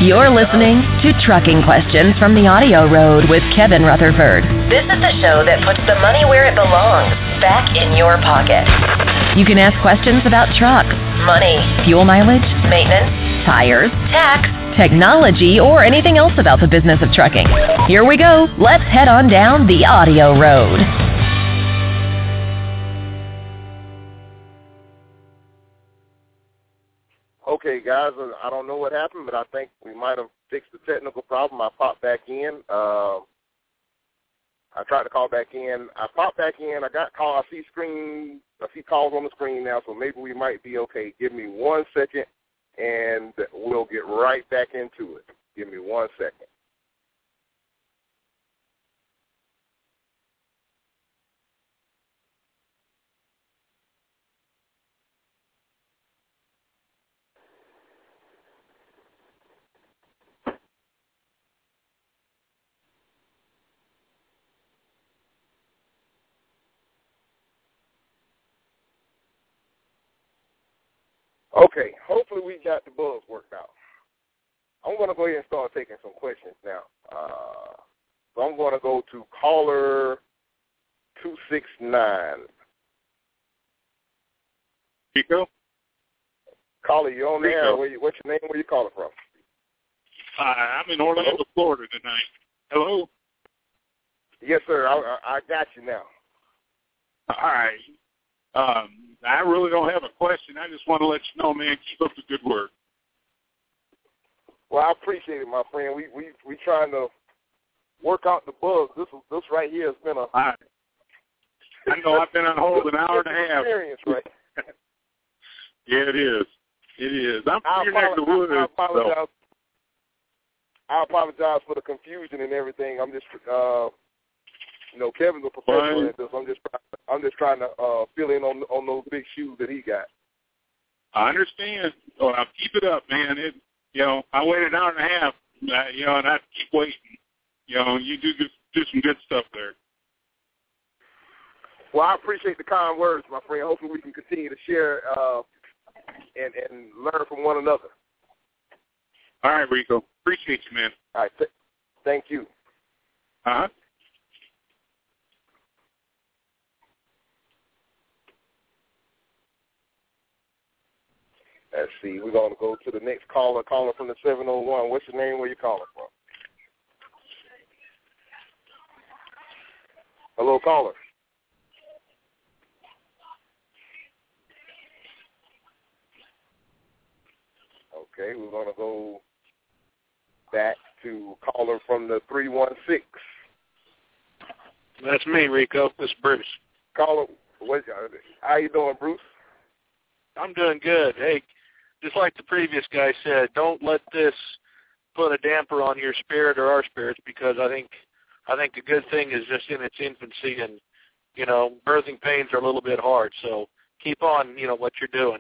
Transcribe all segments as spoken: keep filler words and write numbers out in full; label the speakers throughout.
Speaker 1: You're listening to Trucking Questions from the Audio Road with Kevin Rutherford. This is the show that puts the money where it belongs, back in your pocket. You can ask questions about trucks, money, fuel mileage, maintenance, tires, tax, technology, or anything else about the business of trucking. Here we go. Let's head on down the Audio Road.
Speaker 2: Okay, guys, I don't know what happened, but I think we might have fixed the technical problem. I popped back in. Uh, I tried to call back in. I popped back in. I got call. I see screen. I see calls on the screen now, so maybe we might be okay. Give me one second, and we'll get right back into it. Give me one second. Okay, hopefully we got the bugs worked out. I'm going to go ahead and start taking some questions now. Uh, so I'm going to go to caller two six nine.
Speaker 3: Rico?
Speaker 2: Caller, you on there? Where you, what's your name? Where you calling from?
Speaker 3: Hi, I'm in Orlando, Hello? Florida tonight. Hello?
Speaker 2: Yes, sir. I, I, I got you now.
Speaker 3: All right. Um, I really don't have a question. I just want to let you know, man, keep up the good work.
Speaker 2: Well, I appreciate it, my friend. We we we trying to work out the bugs. This this right here has been a.
Speaker 3: I, I know I've been on hold an hour and a half.
Speaker 2: Experience, right?
Speaker 3: Yeah, it is. It is. I'm
Speaker 2: I
Speaker 3: from your neck of the woods.
Speaker 2: I, I apologize.
Speaker 3: So.
Speaker 2: I apologize for the confusion and everything. I'm just, uh, you know, Kevin's a professional
Speaker 3: Fine.
Speaker 2: at this. I'm just, I'm just trying to uh, fill in on on those big shoes that he got.
Speaker 3: I understand. Oh, I'll keep it up, man. It, you know, I waited an hour and a half, uh, you know, and I keep waiting. You know, you do do, do some good stuff there.
Speaker 2: Well, I appreciate the kind words, my friend. Hopefully we can continue to share uh, and, and learn from one another.
Speaker 3: All right, Rico. Appreciate you, man.
Speaker 2: All right. Th- thank you.
Speaker 3: Uh-huh.
Speaker 2: Let's see. We're going to go to the next caller, caller from the seven oh one. What's your name? Where you calling from? Hello, caller. Okay, we're going to go back to caller from the three one six.
Speaker 4: That's me, Rico. This is Bruce.
Speaker 2: Caller, what, how you doing, Bruce?
Speaker 4: I'm doing good. Hey, just like the previous guy said, don't let this put a damper on your spirit or our spirits, because I think I think the good thing is just in its infancy, and, you know, birthing pains are a little bit hard. So keep on, you know, what you're doing.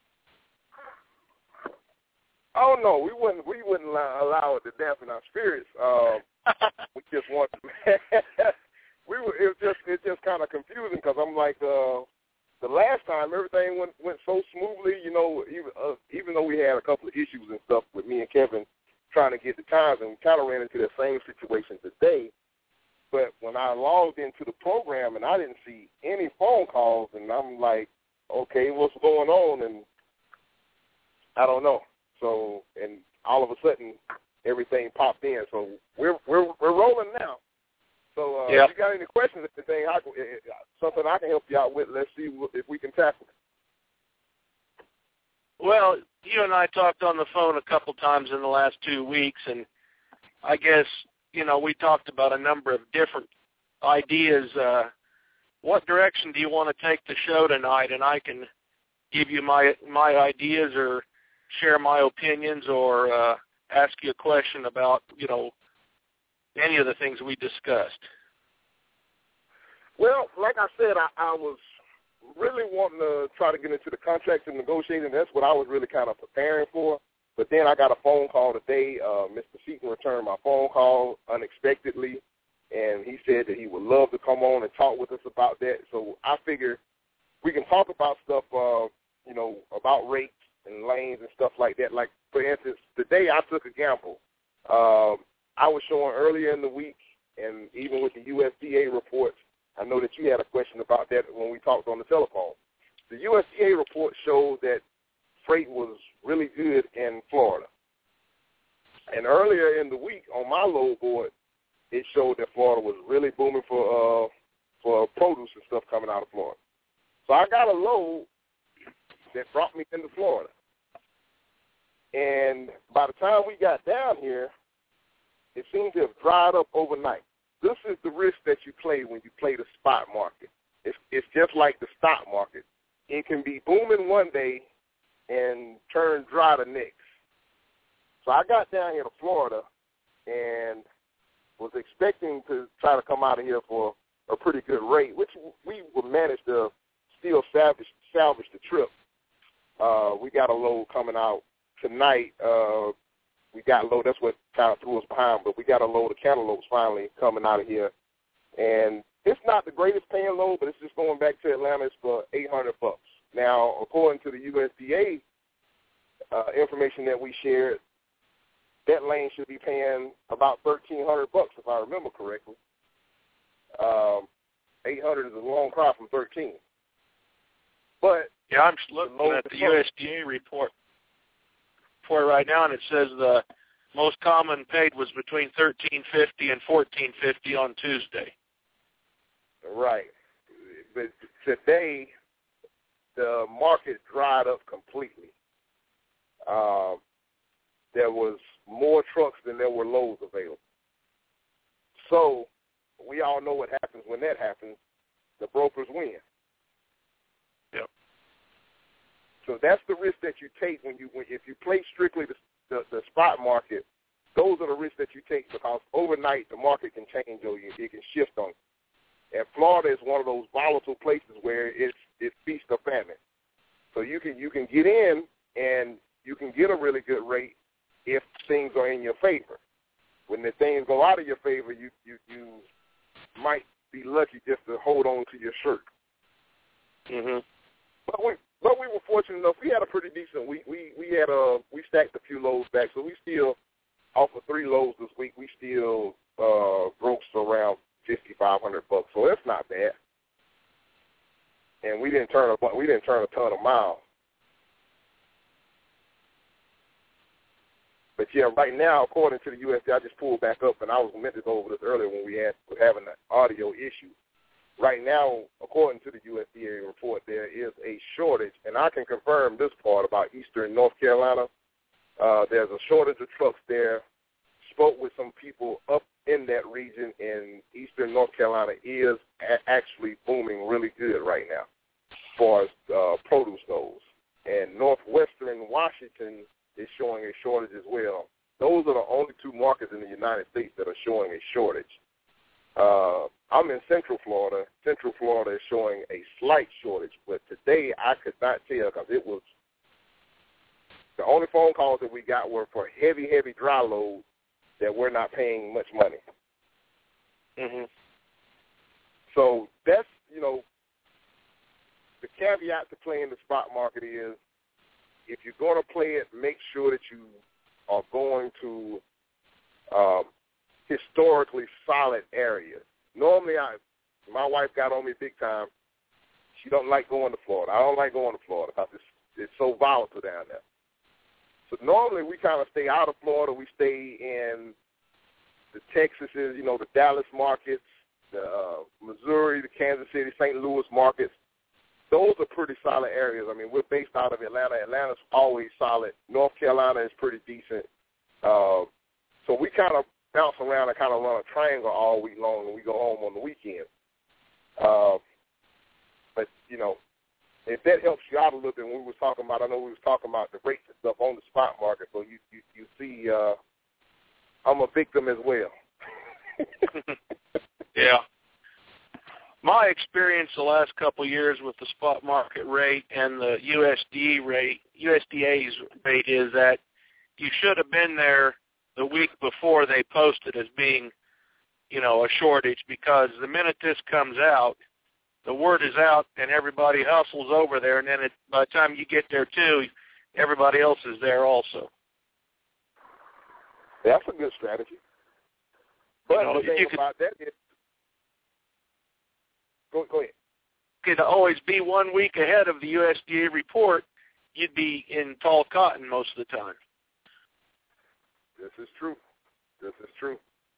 Speaker 2: Oh no, we wouldn't. We wouldn't allow, allow it to dampen our spirits. Um, we just want. we were. It was just. It's just kind of confusing because I'm like, uh, the last time everything went went so smoothly. You know, even uh, even though we had a couple of issues and stuff with me and Kevin trying to get the times, and we kind of ran into the same situation today. But when I logged into the program and I didn't see any phone calls, and I'm like, okay, what's going on? And I don't know. So, and all of a sudden, everything popped in. So we're we're we're rolling now. So, uh,
Speaker 4: yep.
Speaker 2: If you got any questions, anything, I, something I can help you out with, let's see if we can tackle it.
Speaker 4: Well, you and I talked on the phone a couple times in the last two weeks, and I guess, you know, we talked about a number of different ideas. Uh, what direction do you want to take the show tonight? And I can give you my my ideas, or share my opinions, or uh, ask you a question about, you know, any of the things we discussed.
Speaker 2: Well, like I said, I, I was really wanting to try to get into the contracts and negotiating. That's what I was really kind of preparing for. But then I got a phone call today. Uh, Mister Seaton returned my phone call unexpectedly, and he said that he would love to come on and talk with us about that. So I figure we can talk about stuff, uh, you know, about rates and lanes and stuff like that. Like, for instance, the today I took a gamble. Um, I was showing earlier in the week, and even with the U S D A reports, I know that you had a question about that when we talked on the telephone. The U S D A report showed that freight was really good in Florida. And earlier in the week on my load board, it showed that Florida was really booming for uh, for produce and stuff coming out of Florida. So I got a load that brought me into Florida. And by the time we got down here, it seemed to have dried up overnight. This is the risk that you play when you play the spot market. It's, it's just like the stock market. It can be booming one day and turn dry the next. So I got down here to Florida and was expecting to try to come out of here for a pretty good rate, which we would manage to still salvage, salvage the trip. Uh, we got a load coming out tonight. Uh, we got a load. That's what kind of threw us behind, but we got a load of cantaloupes finally coming out of here. And it's not the greatest paying load, but it's just going back to Atlanta. It's for eight hundred bucks. Now, according to the U S D A uh, information that we shared, that lane should be paying about thirteen hundred bucks, if I remember correctly. Um, eight hundred is a long cry from thirteen. But
Speaker 4: yeah, I'm looking at the U S D A report for right now, and it says the most common paid was between thirteen fifty and fourteen fifty on Tuesday.
Speaker 2: Right, but today the market dried up completely. Um, there was more trucks than there were loads available. So we all know what happens when that happens. The brokers win.
Speaker 4: Yep.
Speaker 2: So that's the risk that you take when you when, if you play strictly the, the, the spot market. Those are the risks that you take because overnight the market can change or you, it can shift on you. And Florida is one of those volatile places where it's it's feast or famine. So you can you can get in and you can get a really good rate if things are in your favor. When the things go out of your favor, you, you, you might be lucky just to hold on to your shirt.
Speaker 4: Mm-hmm.
Speaker 2: But we but we were fortunate enough. We had a pretty decent week. We we had a we stacked a few loads back, so we still off of three loads this week. We still uh, grossed around fifty five hundred bucks, so that's not bad. And we didn't turn a we didn't turn a ton of miles. But yeah, right now, according to the U S D A, I just pulled back up, and I was meant to go over this earlier when we had were having an audio issue. Right now, according to the U S D A report, there is a shortage, and I can confirm this part about eastern North Carolina. Uh, there's a shortage of trucks there. Spoke with some people up in that region, and eastern North Carolina is a- actually booming really good right now as far as uh, produce goes. And northwestern Washington is showing a shortage as well. Those are the only two markets in the United States that are showing a shortage. Uh, I'm in Central Florida. Central Florida is showing a slight shortage, but today I could not tell because it was the only phone calls that we got were for heavy, heavy dry loads that we're not paying much money.
Speaker 4: Mm-hmm.
Speaker 2: So that's, you know, the caveat to playing the spot market is if you're going to play it, make sure that you are going to um, historically solid areas. Normally, I, my wife got on me big time. She don't like going to Florida. I don't like going to Florida because it's, it's so volatile down there. So normally we kind of stay out of Florida. We stay in the Texases, you know, the Dallas markets, the uh, Missouri, the Kansas City, Saint Louis markets. Those are pretty solid areas. I mean, we're based out of Atlanta. Atlanta's always solid. North Carolina is pretty decent. Uh, so we kind of bounce around and kind of run a triangle all week long, and we go home on the weekend. Uh, but, you know, if that helps you out a little bit, when we were talking about, I know we was talking about the rates and stuff on the spot market, so you you, you see uh, I'm a victim as well.
Speaker 4: Yeah. My experience the last couple of years with the spot market rate and the U S D A rate, U S D A's rate is that you should have been there the week before they posted as being, you know, a shortage, because the minute this comes out, the word is out and everybody hustles over there, and then it, by the time you get there too, everybody else is there also.
Speaker 2: That's a good strategy. But
Speaker 4: you know,
Speaker 2: the thing
Speaker 4: you
Speaker 2: about
Speaker 4: could,
Speaker 2: that is, go, go ahead.
Speaker 4: Could always be one week ahead of the U S D A report. You'd be in tall cotton most of the time.
Speaker 2: This is true. This is true.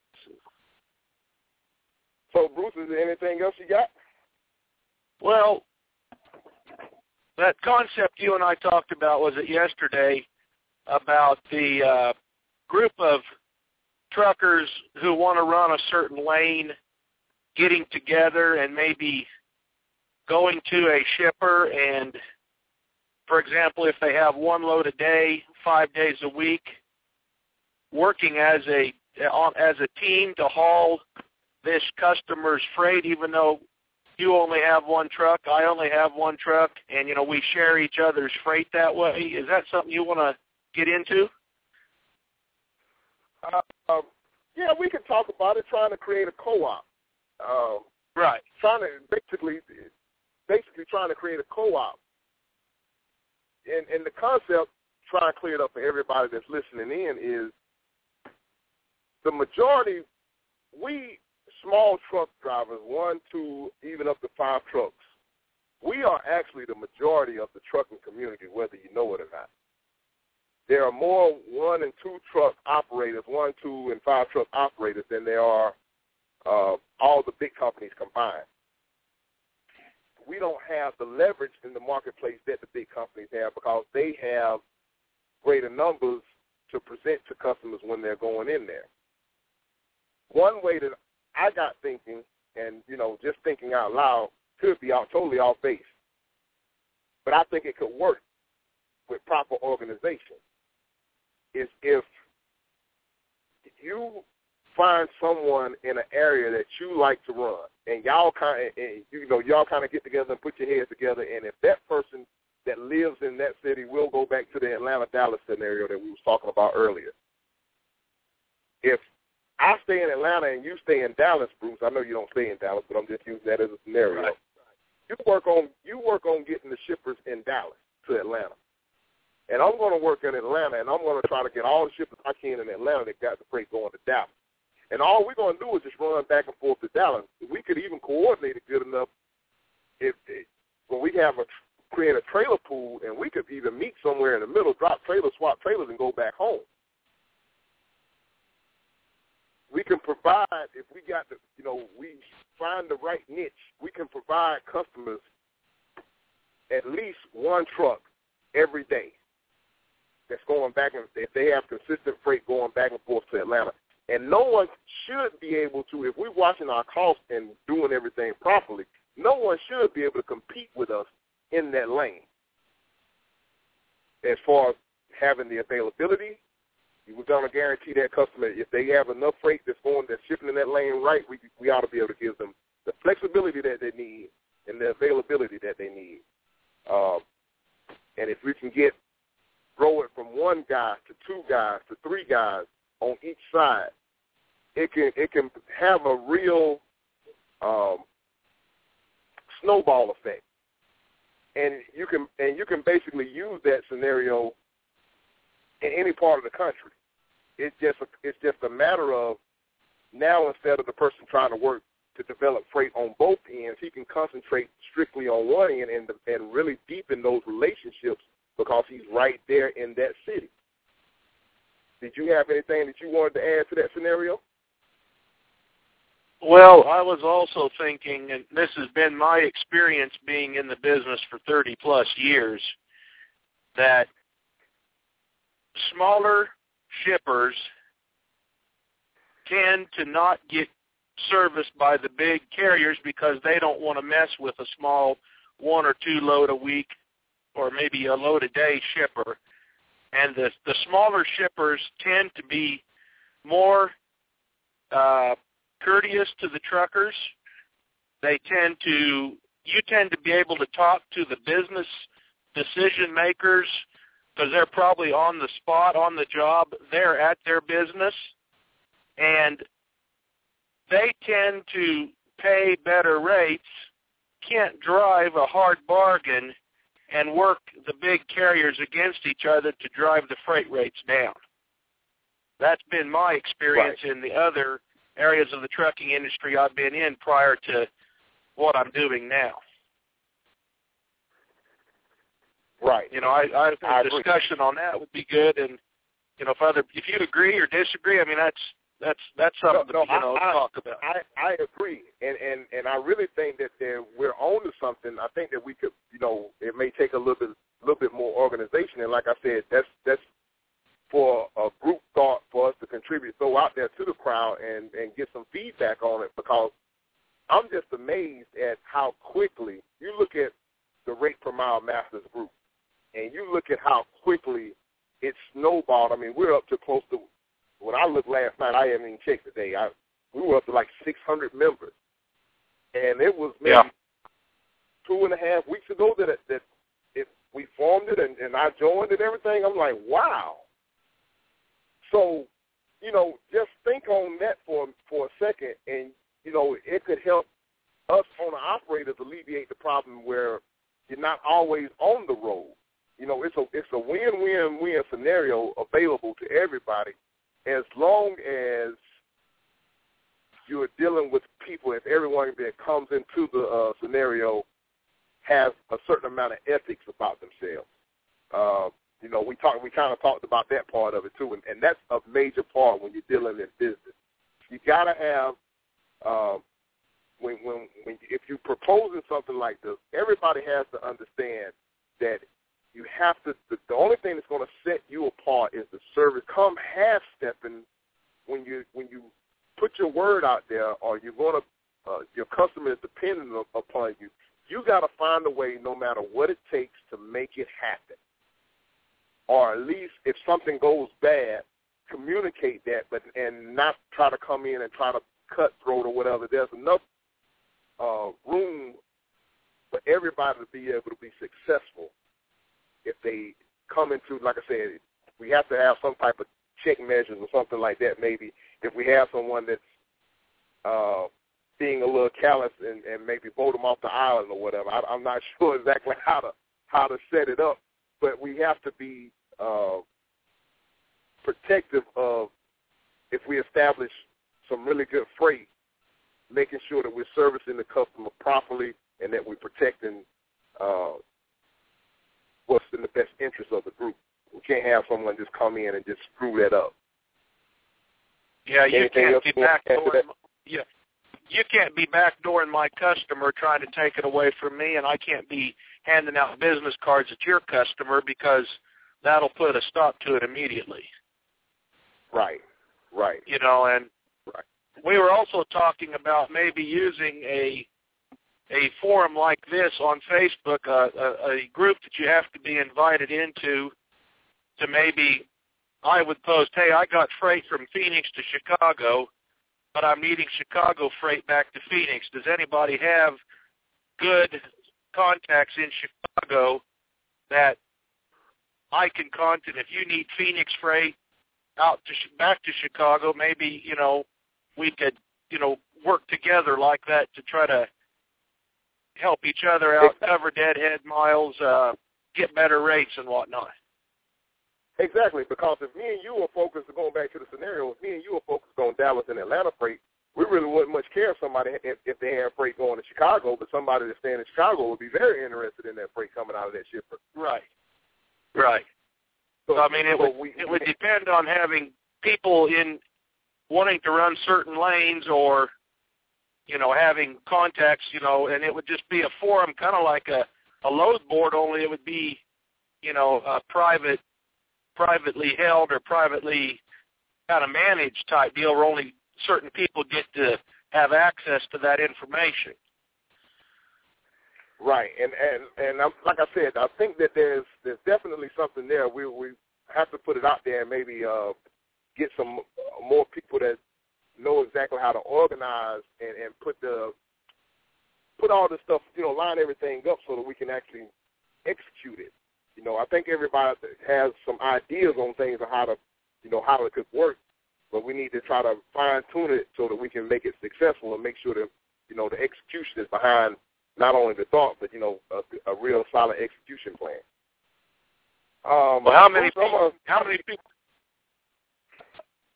Speaker 2: So, Bruce, is there anything else you got?
Speaker 4: Well, that concept you and I talked about, was it yesterday, about the uh, group of truckers who want to run a certain lane getting together and maybe going to a shipper and, for example, if they have one load a day, five days a week, working as a as a team to haul this customer's freight, even though you only have one truck, I only have one truck, and, you know, we share each other's freight that way. Is that something you want to get into?
Speaker 2: Uh, um, yeah, we could talk about it, trying to create a co-op. Um,
Speaker 4: right.
Speaker 2: Trying to basically, basically trying to create a co-op. And, and the concept, trying to clear it up for everybody that's listening in, is the majority, we small truck drivers, one, two, even up to five trucks, we are actually the majority of the trucking community, whether you know it or not. There are more one and two truck operators, one, two, and five truck operators than there are uh, all the big companies combined. We don't have the leverage in the marketplace that the big companies have because they have greater numbers to present to customers when they're going in there. One way that I got thinking, and, you know, just thinking out loud, could be out totally off base, but I think it could work with proper organization, is if you find someone in an area that you like to run, and y'all kind of, you know, y'all kind of get together and put your heads together, and if that person that lives in that city, will go back to the Atlanta-Dallas scenario that we was talking about earlier. If I stay in Atlanta and you stay in Dallas, Bruce, I know you don't stay in Dallas, but I'm just using that as a scenario.
Speaker 4: Right.
Speaker 2: You work on you work on getting the shippers in Dallas to Atlanta. And I'm going to work in Atlanta, and I'm going to try to get all the shippers I can in Atlanta that got the freight going to Dallas. And all we're going to do is just run back and forth to Dallas. We could even coordinate it good enough if, if when we have a create a trailer pool, and we could even meet somewhere in the middle, drop trailers, swap trailers, and go back home. We can provide, if we got the, you know, we find the right niche, we can provide customers at least one truck every day that's going back, and if they have consistent freight going back and forth to Atlanta. And no one should be able to, if we're watching our costs and doing everything properly, no one should be able to compete with us in that lane. As far as having the availability, we're going to guarantee that customer, if they have enough freight that's going, that's shipping in that lane right, we we ought to be able to give them the flexibility that they need and the availability that they need. Um, and if we can get, grow it from one guy to two guys to three guys on each side, it can it can have a real um, snowball effect. And you can and you can basically use that scenario in any part of the country. It's just a, it's just a matter of now, instead of the person trying to work to develop freight on both ends, he can concentrate strictly on one end and and really deepen those relationships because he's right there in that city. Did you have anything that you wanted to add to that scenario?
Speaker 4: Well, I was also thinking, and this has been my experience being in the business for thirty plus years, that smaller shippers tend to not get serviced by the big carriers because they don't want to mess with a small one or two load a week or maybe a load a day shipper. And the the smaller shippers tend to be more uh, courteous to the truckers. They tend to, you tend to be able to talk to the business decision makers because they're probably on the spot, on the job, they're at their business, and they tend to pay better rates, can't drive a hard bargain, and work the big carriers against each other to drive the freight rates down. That's been my experience
Speaker 2: right.
Speaker 4: in the other areas of the trucking industry I've been in prior to what I'm doing now.
Speaker 2: Right.
Speaker 4: You know, I, I think
Speaker 2: I
Speaker 4: a discussion on that would be good, and you know, if other if you agree or disagree, I mean, that's that's that's something
Speaker 2: no, no,
Speaker 4: to you know
Speaker 2: I,
Speaker 4: talk about.
Speaker 2: I, I agree, and and and I really think that there, we're on to something. I think that we could, you know, it may take a little bit, little bit more organization, and like I said, that's that's for a group thought for us to contribute, throw out there to the crowd, and and get some feedback on it, because I'm just amazed at how quickly you look at the Rate Per Mile Masters group, and you look at how quickly it snowballed. I mean, we're up to close to, when I looked last night, I haven't even checked today, I, we were up to like six hundred members. And it was maybe
Speaker 4: yeah.
Speaker 2: two and a half weeks ago that it, that it, we formed it and, and I joined and everything. I'm like, wow. So, you know, just think on that for, for a second, and, you know, it could help us owner operators alleviate the problem where you're not always on the road. You know, it's a it's a win-win-win scenario available to everybody, as long as you're dealing with people. If everyone that comes into the uh, scenario has a certain amount of ethics about themselves, uh, you know, we talked we kind of talked about that part of it too, and, and that's a major part when you're dealing in business. You gotta have uh, when when when if you're proposing something like this, everybody has to understand that. You have to, the, the only thing that's going to set you apart is the service. Come half-stepping when you when you put your word out there, or you're going to, uh, your customer is dependent upon you. You got to find a way, no matter what it takes, to make it happen. Or at least if something goes bad, communicate that, but and not try to come in and try to cutthroat or whatever. There's enough uh, room for everybody to be able to be successful. If they come into, like I said, we have to have some type of check measures or something like that. Maybe if we have someone that's uh, being a little callous and, and maybe vote them off the island or whatever. I, I'm not sure exactly how to how to set it up, but we have to be uh, protective of, if we establish some really good freight, making sure that we're servicing the customer properly and that we're protecting uh, what's in the best interest of the group. We can't have someone just come in and just screw that up.
Speaker 4: Yeah, you
Speaker 2: Anything
Speaker 4: can't be backdooring.
Speaker 2: Yeah,
Speaker 4: you can't be backdooring my customer, trying to take it away from me, and I can't be handing out business cards at your customer, because that'll put a stop to it immediately.
Speaker 2: Right, right.
Speaker 4: You know, and
Speaker 2: right.
Speaker 4: we were also talking about maybe using a a forum like this on Facebook, uh, a, a group that you have to be invited into, to maybe, I would post, hey, I got freight from Phoenix to Chicago, but I'm needing Chicago freight back to Phoenix. Does anybody have good contacts in Chicago that I can contact? If you need Phoenix freight out to back to Chicago, maybe, you know, we could, you know, work together like that to try to help each other out, cover deadhead miles, uh, get better rates and whatnot.
Speaker 2: Exactly, because if me and you are focused, going back to the scenario, if me and you are focused on Dallas and Atlanta freight, we really wouldn't much care if somebody, if, if they have freight going to Chicago, but somebody that's staying in Chicago would be very interested in that freight coming out of that shipper.
Speaker 4: Right, right.
Speaker 2: So,
Speaker 4: so I mean, it
Speaker 2: so
Speaker 4: would,
Speaker 2: we,
Speaker 4: it would depend on having people in wanting to run certain lanes, or you know, having contacts, you know, and it would just be a forum, kind of like a, a load board, only it would be, you know, a private, privately held or privately kind of managed type deal, where only certain people get to have access to that information.
Speaker 2: Right, and and and I'm, like I said, I think that there's there's definitely something there. We we have to put it out there and maybe uh, get some more people that know exactly how to organize and, and put the put all this stuff, you know, line everything up so that we can actually execute it. You know, I think everybody has some ideas on things on how to, you know, how it could work, but we need to try to fine tune it so that we can make it successful and make sure that, you know, the execution is behind not only the thought, but, you know, a, a real solid execution plan. Um,
Speaker 4: well, how many people, how many people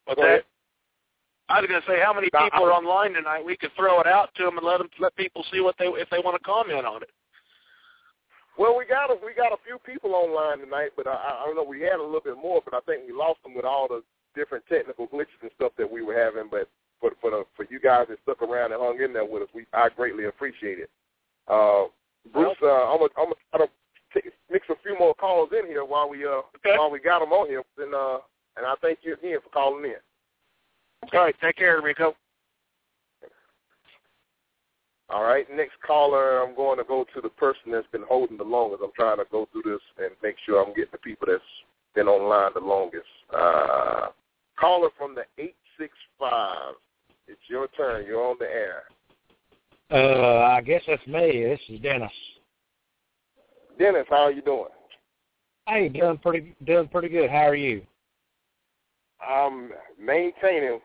Speaker 4: What's that? I was going to say, how many people are online tonight? We could throw it out to them and let them let people see what they if they want to comment on it.
Speaker 2: Well, we got a, we got a few people online tonight, but I, I don't know. We had a little bit more, but I think we lost them with all the different technical glitches and stuff that we were having. But for for the, for you guys that stuck around and hung in there with us, we I greatly appreciate it. Uh, Bruce, uh, I'm gonna I'm gonna try to take, mix a few more calls in here while we uh
Speaker 4: okay.
Speaker 2: while we got them on here, and uh and I thank you again for calling in.
Speaker 4: All right, take care, Rico.
Speaker 2: All right, next caller, I'm going to go to the person that's been holding the longest. I'm trying to go through this and make sure I'm getting the people that's been online the longest. Uh, caller from the eight six five. It's your turn. You're on the air.
Speaker 5: Uh, I guess that's me. This is Dennis.
Speaker 2: Dennis, how are you doing?
Speaker 5: Hey, doing pretty, doing pretty good. How are you?
Speaker 2: I'm maintaining.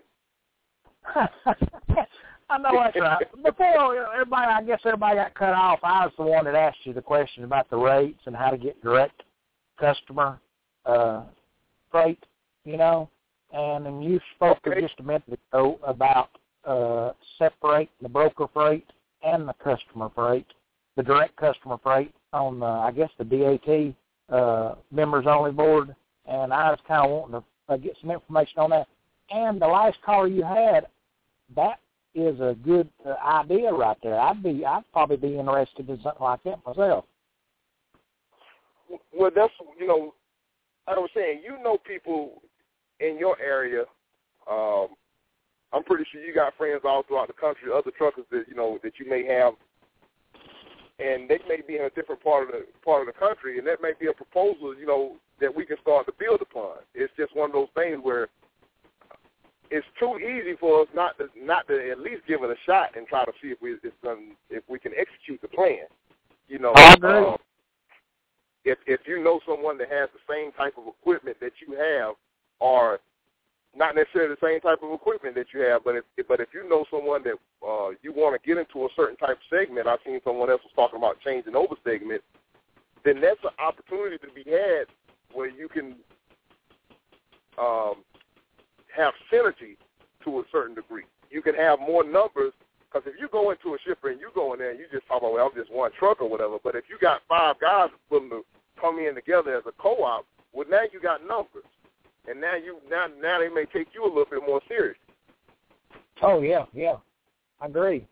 Speaker 5: I know that's right. Before everybody, I guess everybody got cut off. I was the one that asked you the question about the rates and how to get direct customer uh, freight, you know. And then you spoke
Speaker 2: okay.
Speaker 5: just a minute ago about uh, separating the broker freight and the customer freight, the direct customer freight on, the, I guess, the D A T uh, members only board. And I was kind of wanting to uh, get some information on that. And the last caller you had, that is a good uh, idea right there. I'd be, I'd probably be interested in something like that myself.
Speaker 2: Well, that's, you know, I was saying, you know people in your area. Um, I'm pretty sure you got friends all throughout the country, other truckers that, you know, that you may have, and they may be in a different part of the part of the country, and that may be a proposal, you know, that we can start to build upon. It's just one of those things where it's too easy for us not to not to at least give it a shot and try to see if we if, um, if we can execute the plan. You know, um, if if you know someone that has the same type of equipment that you have, or not necessarily the same type of equipment that you have, but if but if you know someone that uh, you want to get into a certain type of segment, I've seen someone else was talking about changing over segment, then that's an opportunity to be had where you can um, have synergy to a certain degree. You can have more numbers, because if you go into a shipper and you go in there and you just talk about, well, I'm just one truck or whatever, but if you got five guys willing to come in together as a co-op, well, now you got numbers. And now you now now they may take you a little bit more serious.
Speaker 5: Oh, yeah, yeah. I agree.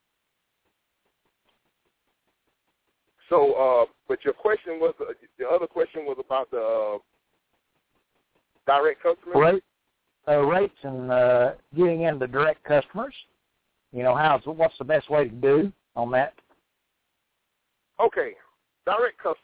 Speaker 2: So, uh, but your question was, uh, the other question was about the uh, direct customers?
Speaker 5: Rate, uh, rates and uh, getting into direct customers. You know, how's what's the best way to do on that?
Speaker 2: Okay, direct customers.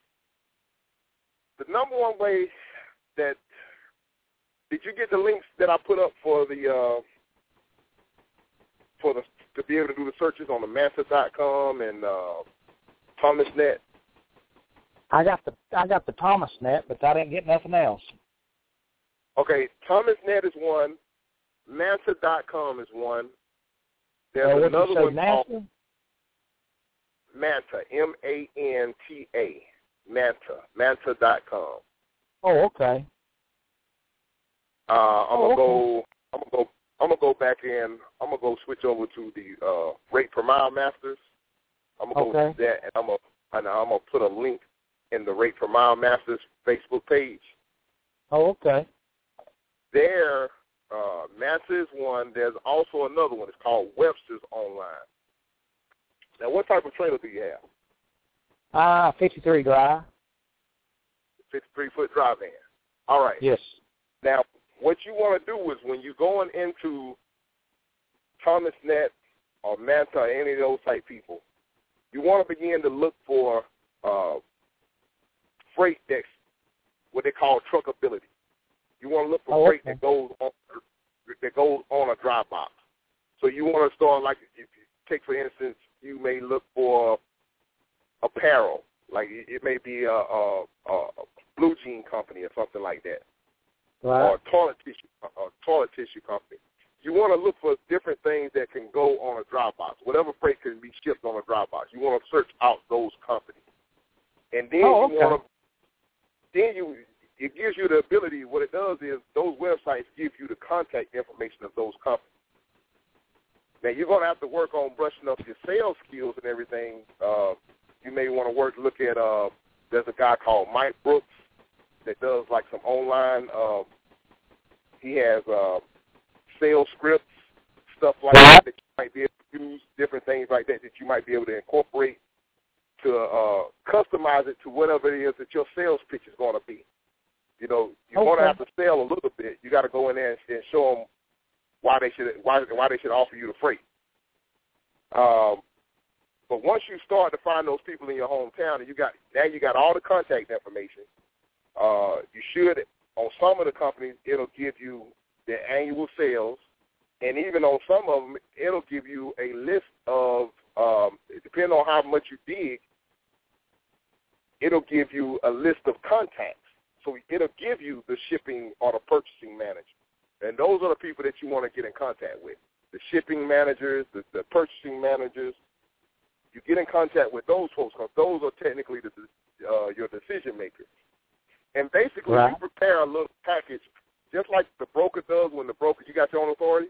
Speaker 2: The number one way that, did you get the links that I put up for the, uh, for the, to be able to do the searches on the Manta dot com and uh, ThomasNet?
Speaker 5: I got the I got the ThomasNet, but I didn't get nothing else.
Speaker 2: Okay, ThomasNet is one. Manta dot com is one. There's
Speaker 5: uh,
Speaker 2: another one
Speaker 5: NASA?
Speaker 2: called Manta, M A N T A, Manta, Manta dot com.
Speaker 5: Oh, okay.
Speaker 2: Uh, I'm
Speaker 5: oh,
Speaker 2: gonna go.
Speaker 5: okay.
Speaker 2: I'm gonna go. I'm gonna go back in. I'm gonna go switch over to the uh, Rate Per Mile Masters. I'm gonna
Speaker 5: okay.
Speaker 2: go to that, and I'm gonna and I'm gonna put a link in the Rate Per Mile Masters Facebook page.
Speaker 5: Oh, okay.
Speaker 2: There, uh, Manta is one. There's also another one. It's called Webster's Online. Now, what type of trailer do you have?
Speaker 5: Ah, uh, fifty-three dry.
Speaker 2: fifty-three foot dry van. All right.
Speaker 5: Yes.
Speaker 2: Now, what you want to do is when you're going into ThomasNet or Manta or any of those type people, you want to begin to look for uh, freight that's what they call truckability. You want to look for
Speaker 5: oh,
Speaker 2: freight
Speaker 5: okay.
Speaker 2: that goes on that goes on a dry box. So you want to start, like, if you take, for instance, you may look for apparel, like it may be a, a, a blue jean company or something like that.
Speaker 5: Right.
Speaker 2: Or a toilet tissue, a toilet tissue company. You want to look for different things that can go on a drop box. Whatever freight can be shipped on a drop box, you want to search out those companies, and then
Speaker 5: oh,
Speaker 2: you
Speaker 5: okay.
Speaker 2: want to. Then you, it gives you the ability. What it does is those websites give you the contact information of those companies. Now, you're going to have to work on brushing up your sales skills and everything. Uh, you may want to work, look at, uh, there's a guy called Mike Brooks that does like some online, uh, he has uh, sales scripts, stuff like that that you might be able to use, different things like that that you might be able to incorporate to uh, customize it to whatever it is that your sales pitch is going to be. You know, you're okay. going to have to sell a little bit. You got to go in there and, and show them why they should why why they should offer you the freight. Um, but once you start to find those people in your hometown, and you got now you got all the contact information. Uh, you should on some of the companies it'll give you their annual sales, and even on some of them it'll give you a list of um, depending on how much you dig, it'll give you a list of contacts. So it'll give you the shipping or the purchasing manager. And those are the people that you want to get in contact with, the shipping managers, the, the purchasing managers. You get in contact with those folks because those are technically the, uh, your decision makers. And basically, right. you prepare a little package, just like the broker does when the broker, you got your own authority?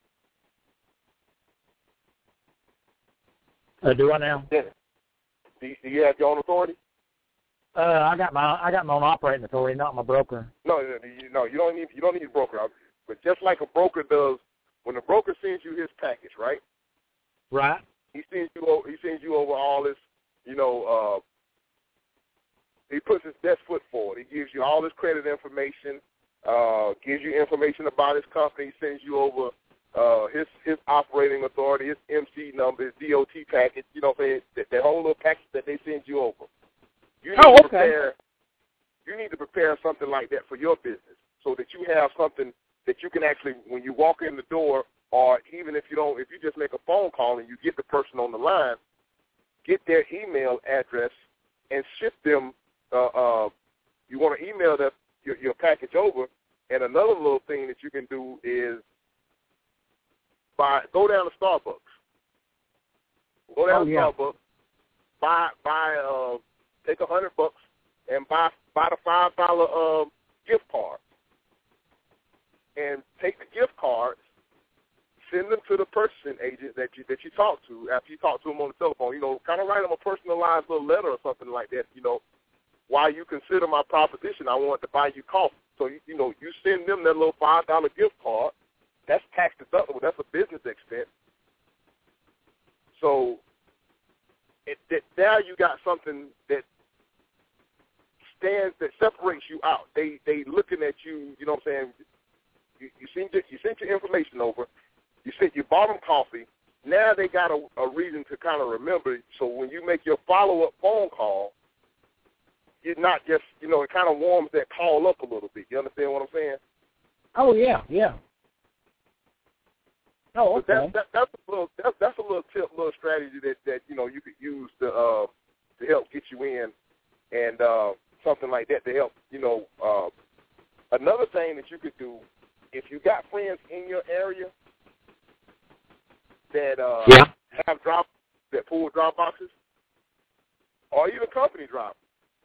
Speaker 5: Uh, do I now?
Speaker 2: Yeah. Do you, do you have your own authority?
Speaker 5: Uh, I got my I got my own operating authority, not my broker.
Speaker 2: No, no, you, no, you don't need you don't need a broker. But just like a broker does, when the broker sends you his package, right?
Speaker 5: Right.
Speaker 2: He sends you over, he sends you over all this, you know. Uh, he puts his best foot forward. He gives you all this credit information, uh, gives you information about his company. He sends you over uh, his his operating authority, his M C number, his D O T package. You know what I'm saying? That, that whole little package that they send you over. You need
Speaker 5: oh,
Speaker 2: to
Speaker 5: okay.
Speaker 2: prepare. You need to prepare something like that for your business, so that you have something that you can actually, when you walk in the door, or even if you don't, if you just make a phone call and you get the person on the line, get their email address and ship them. Uh, uh, you want to email that your, your package over. And another little thing that you can do is buy, go down to Starbucks. Go down
Speaker 5: oh,
Speaker 2: to
Speaker 5: yeah.
Speaker 2: Starbucks. Buy, buy. Uh, take a hundred bucks and buy buy the five dollar uh, gift card. And take the gift cards, send them to the purchasing agent that you that you talk to after you talk to them on the telephone. You know, kind of write them a personalized little letter or something like that. You know, while you consider my proposition, I want to buy you coffee. So you, you know, you send them that little five dollar gift card. That's tax deductible. That's a business expense. So it, that now you got something that stands that separates you out. They they looking at you. You know what I'm saying? You, you sent your, you sent your information over. You sent you bought them coffee. Now they got a, a reason to kind of remember. So when you make your follow up phone call, you're not just you know it kind of warms that call up a little bit. You understand what I'm saying?
Speaker 5: Oh yeah, yeah. Oh, okay.
Speaker 2: That, that, that's a little that's, that's a little tip, little strategy that, that you know you could use to uh, to help get you in, and uh, something like that to help you know. Uh, another thing that you could do. If you got friends in your area that uh,
Speaker 5: yeah.
Speaker 2: have drop that pull drop boxes, or even company drop,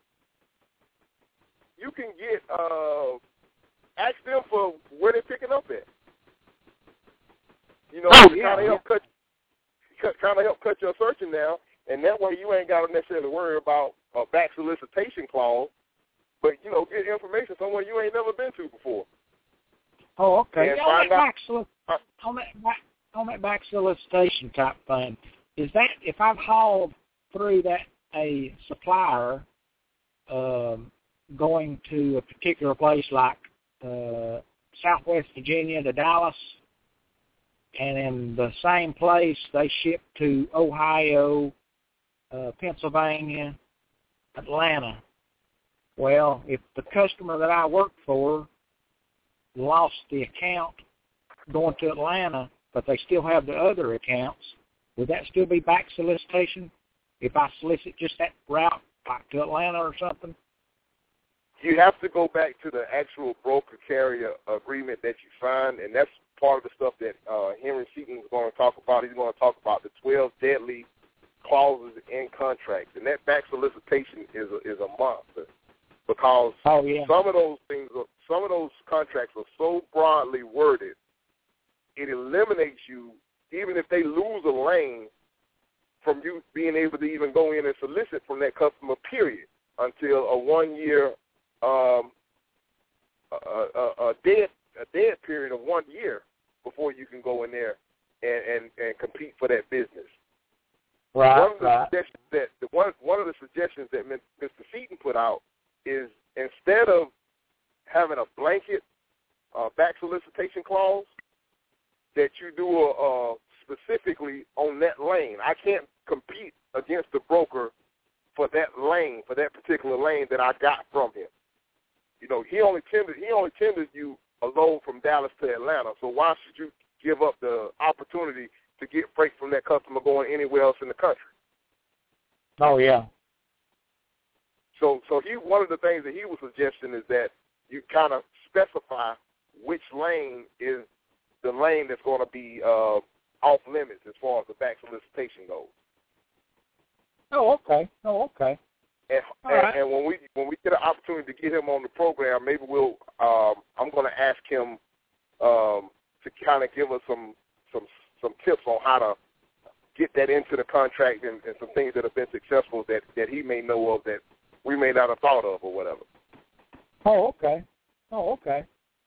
Speaker 2: you can get uh, ask them for where they're picking up at. You know,
Speaker 5: oh,
Speaker 2: to
Speaker 5: yeah,
Speaker 2: kind of help
Speaker 5: yeah.
Speaker 2: cut, kind of help cut your searching down, and that way you ain't got to necessarily worry about a back solicitation clause, but you know, get information somewhere you ain't never been to before.
Speaker 5: Oh, okay.
Speaker 2: And
Speaker 5: On that,
Speaker 2: out,
Speaker 5: back, on, that back, on that back solicitation type thing, is that if I've hauled through that a supplier um, going to a particular place like uh, Southwest Virginia to Dallas, and in the same place they ship to Ohio, uh, Pennsylvania, Atlanta. Well, if the customer that I work for lost the account going to Atlanta, but they still have the other accounts, would that still be back solicitation if I solicit just that route back to Atlanta or something?
Speaker 2: You have to go back to the actual broker-carrier agreement that you signed, and that's part of the stuff that uh, Henry Seaton is going to talk about. He's going to talk about the twelve deadly clauses in contracts, and that back solicitation is a, is a monster. because
Speaker 5: oh, yeah.
Speaker 2: some of those things, are, some of those contracts are so broadly worded, it eliminates you, even if they lose a lane, from you being able to even go in and solicit from that customer, period, until a one-year, um, a, a, a dead a dead period of one year before you can go in there and, and, and compete for that business.
Speaker 5: Right,
Speaker 2: one of the
Speaker 5: right.
Speaker 2: suggestions that the one one of the suggestions that Mister Seaton put out is, instead of having a blanket uh, back solicitation clause, that you do a, a specifically on that lane. I can't compete against the broker for that lane, for that particular lane that I got from him. You know, he only tendered he only tendered you a load from Dallas to Atlanta. So why should you give up the opportunity to get freight from that customer going anywhere else in the country?
Speaker 5: Oh yeah.
Speaker 2: So, so he one of the things that he was suggesting is that you kind of specify which lane is the lane that's going to be uh, off limits as far as the back solicitation goes.
Speaker 5: Oh, okay. Oh, okay.
Speaker 2: And, and,
Speaker 5: right.
Speaker 2: and when we when we get an opportunity to get him on the program, maybe we'll. Um, I'm going to ask him um, to kind of give us some some some tips on how to get that into the contract, and, and some things that have been successful that, that he may know of that we may not have thought of or whatever.
Speaker 5: Oh, okay. Oh, okay.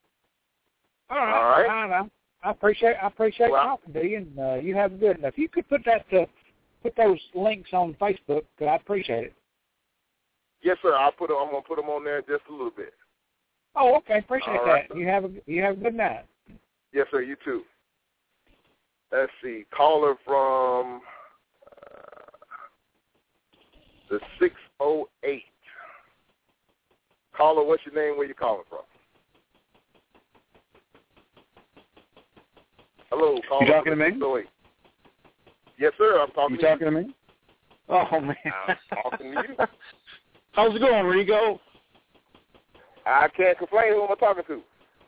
Speaker 5: All right.
Speaker 2: All right.
Speaker 5: All right. I appreciate I appreciate
Speaker 2: well,
Speaker 5: talking to you, and uh, you have a good enough. If you could put that uh, put those links on Facebook, I'd appreciate it.
Speaker 2: Yes, sir. I'll put them, I'm going to put them on there in just a little bit.
Speaker 5: Oh, okay. Appreciate
Speaker 2: All
Speaker 5: that.
Speaker 2: right.
Speaker 5: You have a you have a good night.
Speaker 2: Yes, sir. You too. Let's see. Caller from uh, the six oh eight. Caller, what's your name? Where you calling from? Hello, caller.
Speaker 6: You talking to me?
Speaker 2: six oh eight. Yes, sir. I'm talking
Speaker 6: you
Speaker 2: to you.
Speaker 6: You talking to me? Oh, man.
Speaker 2: I'm talking to you.
Speaker 6: How's it going, Rico?
Speaker 2: I can't complain. Who am I talking to?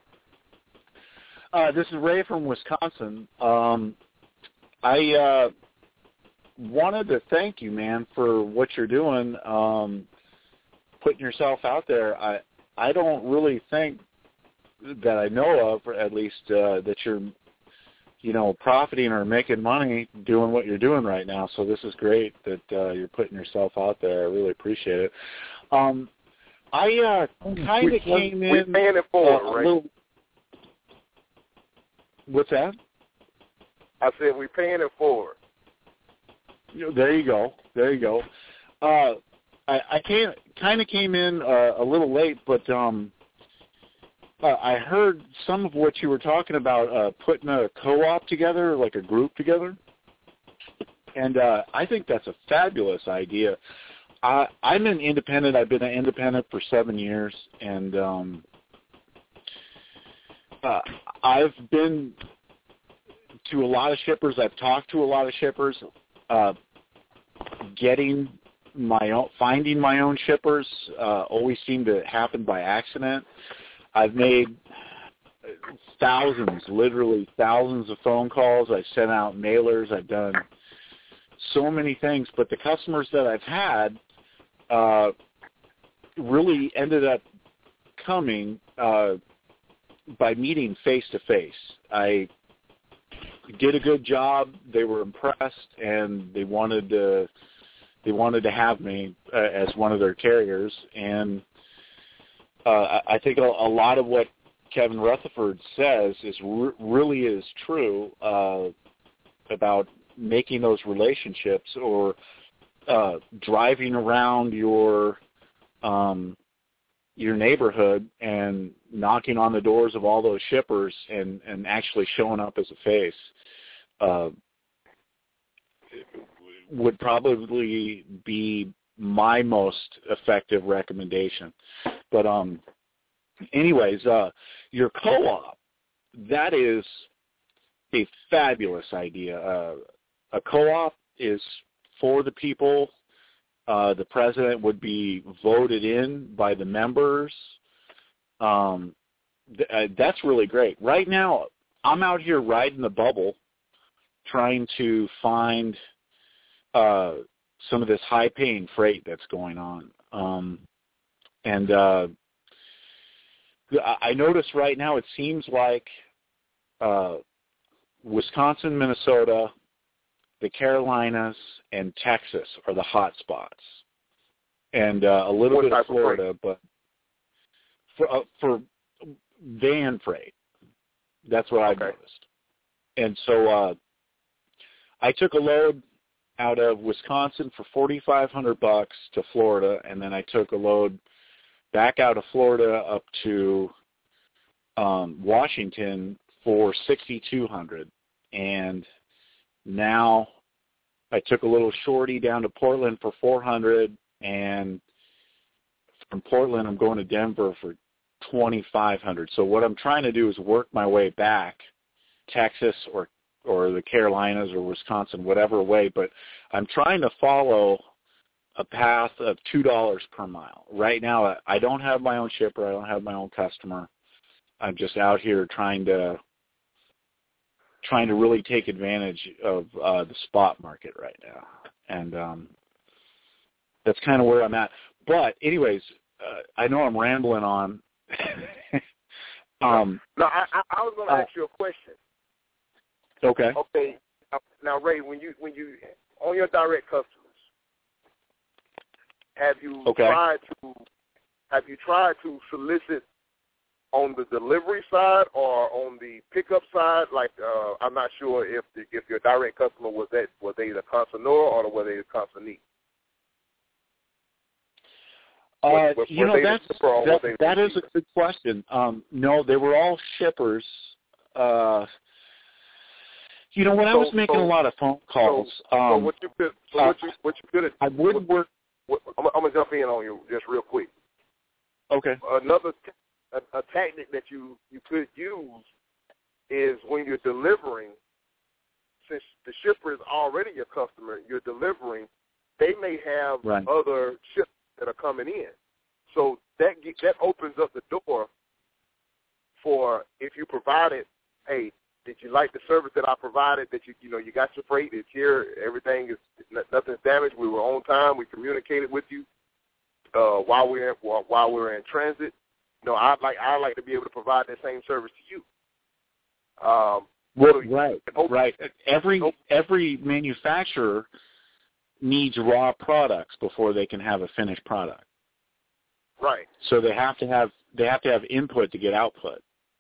Speaker 6: Uh, this is Ray from Wisconsin. Um, I uh, wanted to thank you, man, for what you're doing, um, putting yourself out there. I I don't really think that I know of, at least, uh, that you're, you know, profiting or making money doing what you're doing right now. So this is great that uh, you're putting yourself out there. I really appreciate it. Um, I uh, kind of came in.
Speaker 2: We're paying it forward,
Speaker 6: uh,
Speaker 2: right?
Speaker 6: Little, what's that?
Speaker 2: I said we're paying it forward.
Speaker 6: There you go. There you go. Uh, I, I came, kind of came in uh, a little late, but um, uh, I heard some of what you were talking about, uh, putting a co-op together, like a group together. And uh, I think that's a fabulous idea. I, I'm an independent. I've been an independent for seven years, and um, uh, I've been to a lot of shippers. I've talked to a lot of shippers. Uh, getting my own, finding my own shippers uh, always seemed to happen by accident. I've made thousands, literally thousands of phone calls. I've sent out mailers. I've done so many things, but the customers that I've had uh, really ended up coming uh, by meeting face-to-face. I did a good job. They were impressed, and they wanted to they wanted to have me uh, as one of their carriers. And uh, I think a, a lot of what Kevin Rutherford says is re- really is true uh, about making those relationships, or uh, driving around your um, your neighborhood and knocking on the doors of all those shippers and, and actually showing up as a face uh, would probably be my most effective recommendation. But um, anyways, uh, your co-op, that is a fabulous idea. Uh, a co-op is for the people. Uh, the president would be voted in by the members. Um, th- uh, that's really great. Right now, I'm out here riding the bubble, trying to find uh, some of this high-paying freight that's going on. Um, And uh, I notice right now it seems like uh, Wisconsin, Minnesota, the Carolinas, and Texas are the hot spots, and uh, a little bit of Florida, but for uh, for van freight, that's what I've noticed. And so uh, I took a load out of Wisconsin for forty-five hundred bucks to Florida, and then I took a load back out of Florida up to um, Washington for sixty-two hundred, and now I took a little shorty down to Portland for four hundred, and from Portland I'm going to Denver for twenty-five hundred. So what I'm trying to do is work my way back, Texas or or the Carolinas or Wisconsin, whatever way, but I'm trying to follow a path of two dollars per mile. Right now, I don't have my own shipper. I don't have my own customer. I'm just out here trying to trying to really take advantage of uh, the spot market right now, and um, that's kind of where I'm at. But anyways, uh, I know I'm rambling on. um,
Speaker 2: no, I, I, I was going to
Speaker 6: uh,
Speaker 2: ask you a question.
Speaker 6: Okay.
Speaker 2: Okay. Now, Ray, when you when you on your direct customers, have you
Speaker 6: okay.
Speaker 2: tried to have you tried to solicit on the delivery side or on the pickup side? Like, uh, I'm not sure if the, if your direct customer was that was they the consignor or were they the consignee?
Speaker 6: Uh,
Speaker 2: was, was,
Speaker 6: you know, that's, that, that is a good question. Um, no, they were all shippers. Uh, you know, when
Speaker 2: so,
Speaker 6: I was making
Speaker 2: so,
Speaker 6: a lot of phone calls,
Speaker 2: so,
Speaker 6: um,
Speaker 2: so what you could, so
Speaker 6: uh,
Speaker 2: what you what you could,
Speaker 6: I would
Speaker 2: what,
Speaker 6: work.
Speaker 2: What, I'm, I'm gonna jump in on you just real quick.
Speaker 6: Okay.
Speaker 2: Another t- a, a tactic that you you could use is when you're delivering, since the shipper is already your customer, you're delivering. They may have
Speaker 6: right.
Speaker 2: other ships that are coming in, so that that opens up the door for if you provided, hey, did you like the service that I provided? That you you know you got your freight, it's here, everything is nothing's damaged. We were on time. We communicated with you uh, while we we're while, while we we're in transit. You know, I'd like I'd like to be able to provide that same service to you. Um,
Speaker 6: well,
Speaker 2: so
Speaker 6: right,
Speaker 2: open,
Speaker 6: right. Every
Speaker 2: open.
Speaker 6: every manufacturer needs raw products before they can have a finished product.
Speaker 2: Right.
Speaker 6: So they have to have they have to have input to get output.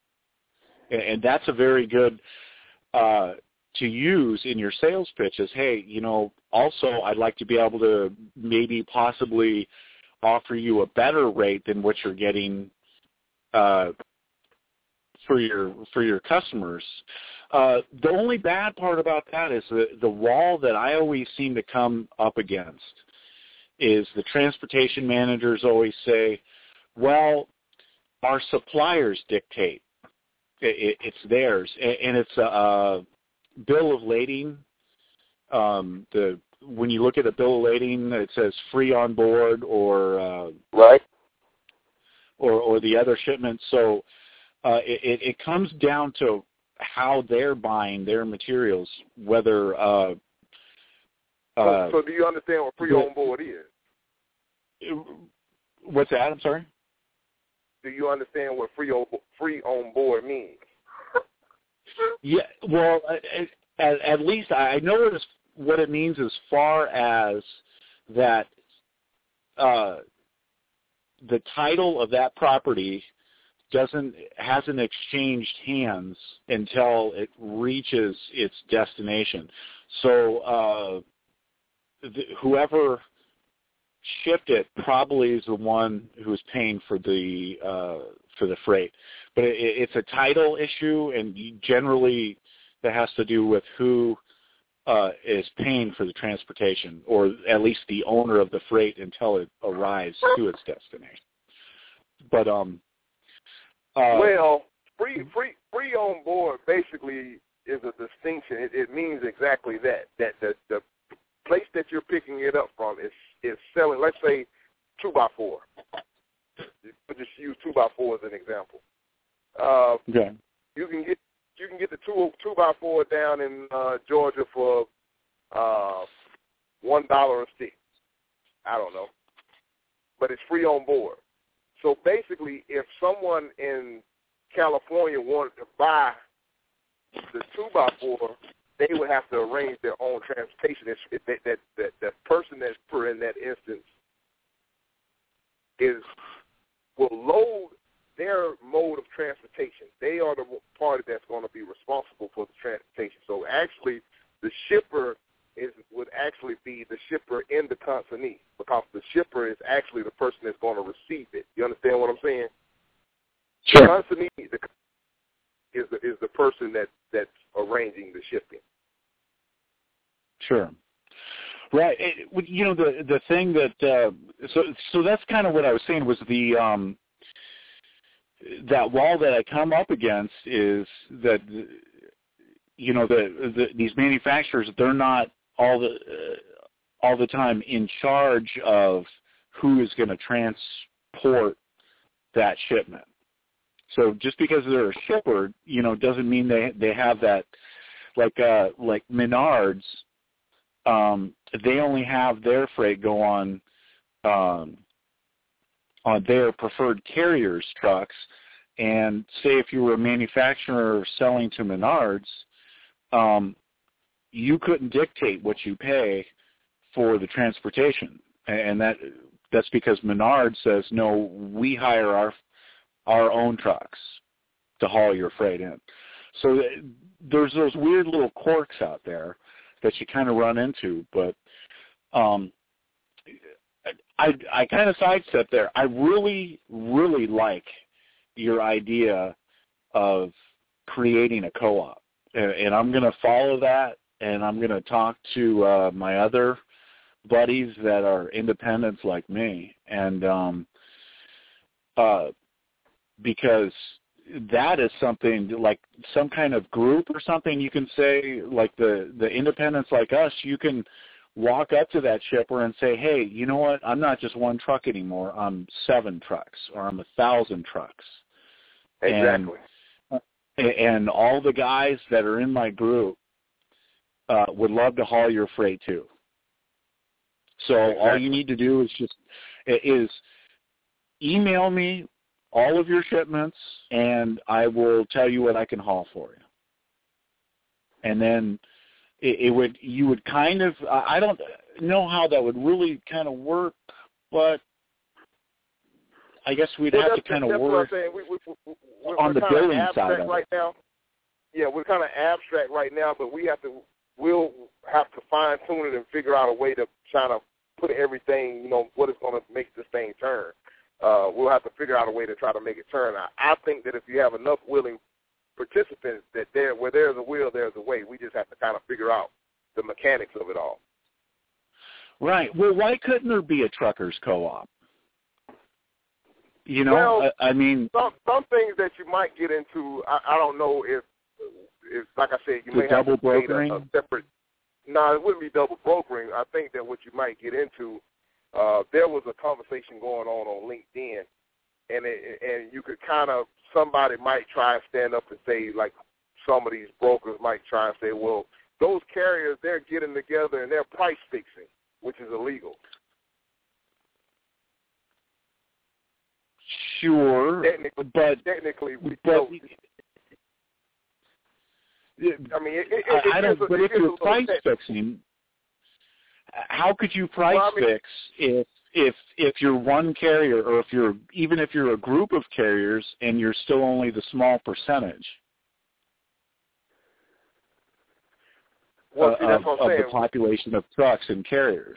Speaker 6: And that's a very good uh, to use in your sales pitches. Hey, you know, also I'd like to be able to maybe possibly offer you a better rate than what you're getting uh, for your for your customers. Uh, the only bad part about that is the, the wall that I always seem to come up against is the transportation managers always say, well, our suppliers dictate. It, it's theirs, and it's a, a bill of lading. Um, the when you look at a bill of lading, it says free on board or uh,
Speaker 2: right,
Speaker 6: or or the other shipment. So uh, it, it comes down to how they're buying their materials. Whether uh, uh,
Speaker 2: so, so do you understand what free on board is?
Speaker 6: What's that? I'm sorry.
Speaker 2: Do you understand what free on, free on board means?
Speaker 6: Yeah, well, at, at least I know what, is, what it means as far as that uh, the title of that property doesn't hasn't exchanged hands until it reaches its destination. So uh, the, whoever shipped it probably is the one who's paying for the uh, for the freight, but it, it's a title issue, and generally that has to do with who uh, is paying for the transportation, or at least the owner of the freight until it arrives to its destination. But um, uh,
Speaker 2: well, free free free on board basically is a distinction. It, it means exactly that that the the place that you're picking it up from is is selling, let's say, two by four. We'll just use two by four as an example. Uh,
Speaker 6: okay.
Speaker 2: You can get you can get the two two by four down in uh, Georgia for uh, one dollar a stick. I don't know, but it's free on board. So basically, if someone in California wanted to buy the two by four, they would have to arrange their own transportation. If that that that, that person that's per in that instance is will load their mode of transportation. They are the party that's going to be responsible for the transportation. So actually, the shipper is would actually be the shipper in the consignee, because the shipper is actually the person that's going to receive it. You understand what I'm saying?
Speaker 6: Sure.
Speaker 2: The consignee the, is the, is the person that that's arranging the shipping.
Speaker 6: Sure. Right. It, you know, the the thing that uh, so so that's kind of what I was saying was the um, that wall that I come up against is that you know the, the these manufacturers, they're not all the uh, all the time in charge of who is going to transport that shipment. So just because they're a shipper, you know, doesn't mean they they have that like uh, like Menards. Um, they only have their freight go on um, on their preferred carriers' trucks. And say if you were a manufacturer selling to Menards, um, you couldn't dictate what you pay for the transportation, and that that's because Menards says no, we hire our our own trucks to haul your freight in. So there's those weird little quirks out there that you kind of run into, but um, I, I kind of sidestep there. I really, really like your idea of creating a co-op, and, and I'm going to follow that, and I'm going to talk to uh, my other buddies that are independents like me, and um, uh, because that is something like some kind of group or something you can say, like the, the independents like us, you can walk up to that shipper and say, hey, you know what, I'm not just one truck anymore, I'm seven trucks, or I'm a thousand trucks.
Speaker 2: Exactly.
Speaker 6: And, and all the guys that are in my group uh, would love to haul your freight too. So exactly. All you need to do is just is email me all of your shipments, and I will tell you what I can haul for you. And then it, it would you would kind of I don't know how that would really kind of work, but I guess we'd
Speaker 2: well,
Speaker 6: have to kind of work
Speaker 2: we, we, we,
Speaker 6: on the billing side of
Speaker 2: right
Speaker 6: it.
Speaker 2: Now. Yeah, we're kind of abstract right now, but we have to we'll have to fine tune it and figure out a way to try to put everything, you know, what is going to make this thing turn. Uh, we'll have to figure out a way to try to make it turn. I, I think that if you have enough willing participants, that there, where there's a will, there's a way. We just have to kind of figure out the mechanics of it all.
Speaker 6: Right. Well, why couldn't there be a truckers co-op? You know,
Speaker 2: well,
Speaker 6: I, I mean,
Speaker 2: some some things that you might get into. I, I don't know if, if like I said, you
Speaker 6: the
Speaker 2: may
Speaker 6: double
Speaker 2: have to
Speaker 6: brokering.
Speaker 2: A, a separate. No, it wouldn't be double brokering. I think that what you might get into. Uh, there was a conversation going on on LinkedIn, and it, and you could kind of, somebody might try and stand up and say, like some of these brokers might try and say, well, those carriers, they're getting together and they're price fixing, which is illegal.
Speaker 6: Sure,
Speaker 2: technically,
Speaker 6: but
Speaker 2: technically, we
Speaker 6: but,
Speaker 2: know, I mean, it, it, it,
Speaker 6: I don't.
Speaker 2: a,
Speaker 6: but if you're price fixing, how could you price
Speaker 2: well, I mean,
Speaker 6: fix if if if you're one carrier, or if you're even if you're a group of carriers and you're still only the small percentage
Speaker 2: well,
Speaker 6: uh,
Speaker 2: see, that's
Speaker 6: of,
Speaker 2: what I'm
Speaker 6: of
Speaker 2: saying.
Speaker 6: the population of trucks and carriers?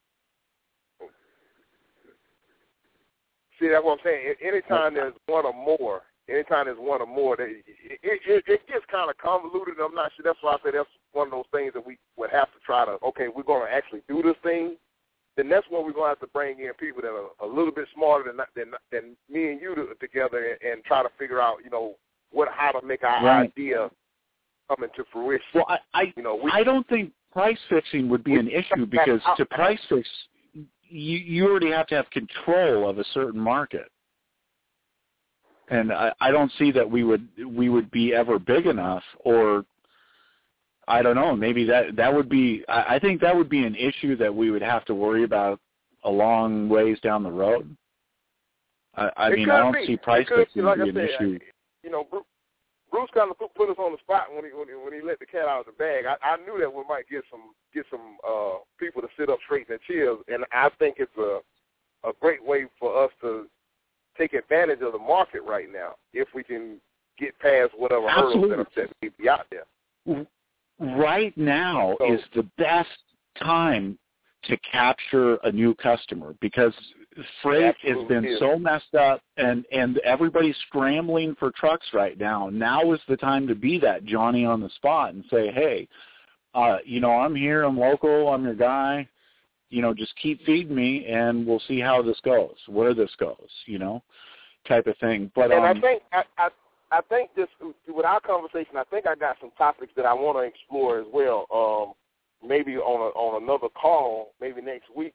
Speaker 2: See, that's what I'm saying. Anytime there's one or more, anytime there's one or more, they, it, it, it gets kind of convoluted. I'm not sure. That's why I say that's one of those things that we would have to try to, okay, we're going to actually do this thing. Then that's where we're going to have to bring in people that are a little bit smarter than than, than me and you to, together and, and try to figure out, you know, what how to make our
Speaker 6: right.
Speaker 2: idea come into fruition.
Speaker 6: Well, I I,
Speaker 2: you know, we,
Speaker 6: I don't think price fixing would be
Speaker 2: we,
Speaker 6: an issue because to price fix, you, you already have to have control of a certain market. And I, I don't see that we would we would be ever big enough, or I don't know, maybe that, that would be, I, I think that would be an issue that we would have to worry about a long ways down the road. I, I mean, I don't
Speaker 2: be.
Speaker 6: see price
Speaker 2: fixing
Speaker 6: being
Speaker 2: like
Speaker 6: an
Speaker 2: I said,
Speaker 6: issue.
Speaker 2: You know, Bruce, Bruce kind of put, put us on the spot when he when he, when he let the cat out of the bag. I, I knew that we might get some get some uh, people to sit up straight in their chairs, and I think it's a a great way for us to take advantage of the market right now if we can get past whatever
Speaker 6: Absolutely.
Speaker 2: hurdles that may be out there.
Speaker 6: Right now
Speaker 2: so,
Speaker 6: is the best time to capture a new customer because freight has been
Speaker 2: is.
Speaker 6: so messed up and, and everybody's scrambling for trucks right now. Now is the time to be that Johnny on the spot and say, hey, uh, you know, I'm here, I'm local, I'm your guy. You know, just keep feeding me, and we'll see how this goes, where this goes, you know, type of thing. But
Speaker 2: and
Speaker 6: um,
Speaker 2: I think I, I I think this with our conversation, I think I got some topics that I want to explore as well. Um, maybe on a, on another call, maybe next week.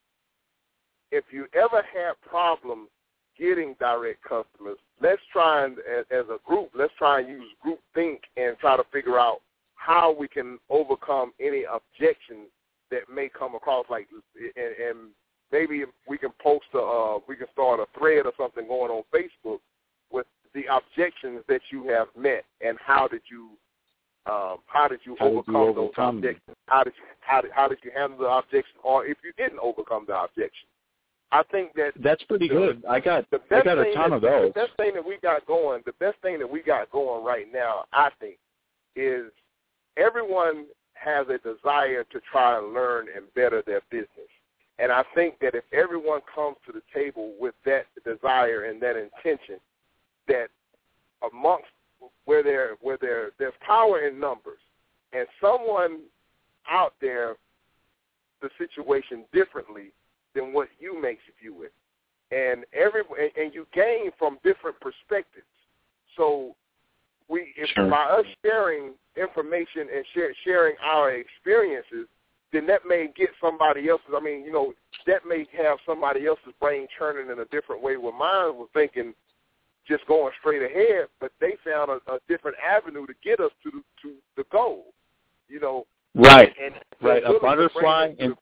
Speaker 2: If you ever have problems getting direct customers, let's try and as, as a group, let's try and use group think and try to figure out how we can overcome any objections that may come across, like, and, and maybe we can post a, uh, we can start a thread or something going on Facebook with the objections that you have met, and how did you, um, how did you
Speaker 6: how
Speaker 2: overcome,
Speaker 6: did you overcome
Speaker 2: those objections? How did you, how did, how did you handle the objection, or if you didn't overcome the objection? I think that
Speaker 6: that's pretty
Speaker 2: the,
Speaker 6: good. I got,
Speaker 2: the
Speaker 6: I got a ton
Speaker 2: that,
Speaker 6: of those.
Speaker 2: The best thing that we got going, the best thing that we got going right now, I think, is everyone has a desire to try and learn and better their business. And I think that if everyone comes to the table with that desire and that intention, that amongst where there where there there's power in numbers, and someone out there the situation differently than what you may view it, and every and you gain from different perspectives. So we, if
Speaker 6: sure.
Speaker 2: by us sharing information and share, sharing our experiences, then that may get somebody else's. I mean, you know, that may have somebody else's brain churning in a different way. Where mine was thinking just going straight ahead, but they found a, a different avenue to get us to the, to the goal. You know,
Speaker 6: right,
Speaker 2: and
Speaker 6: right. A butterfly
Speaker 2: and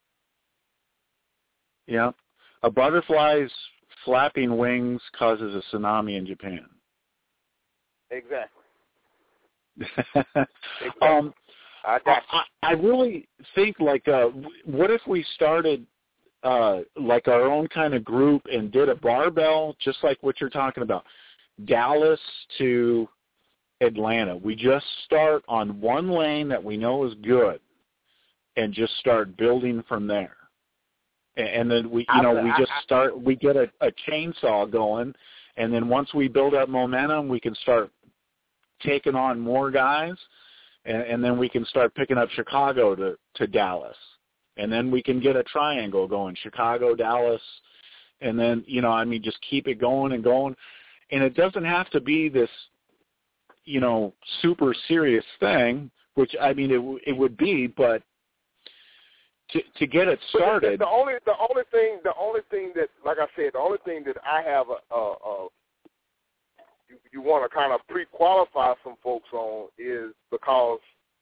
Speaker 6: yeah, a butterfly's flapping wings causes a tsunami in Japan.
Speaker 2: Exactly.
Speaker 6: exactly. Um,
Speaker 2: I, got
Speaker 6: I, I really think, like, uh, what if we started, uh, like, our own kind of group and did a barbell, just like what you're talking about, Dallas to Atlanta. We just start on one lane that we know is good and just start building from there. And then we, you know, we just start, we get a, a chainsaw going, and then once we build up momentum, we can start taking on more guys, and, and then we can start picking up Chicago to, to Dallas. And then we can get a triangle going, Chicago, Dallas, and then, you know, I mean, just keep it going and going. And it doesn't have to be this, you know, super serious thing, which, I mean, it, it would be, but to to get it started.
Speaker 2: The, the only the only thing the only thing that, like I said, the only thing that I have a, a, a you, you want to kind of pre-qualify some folks on is because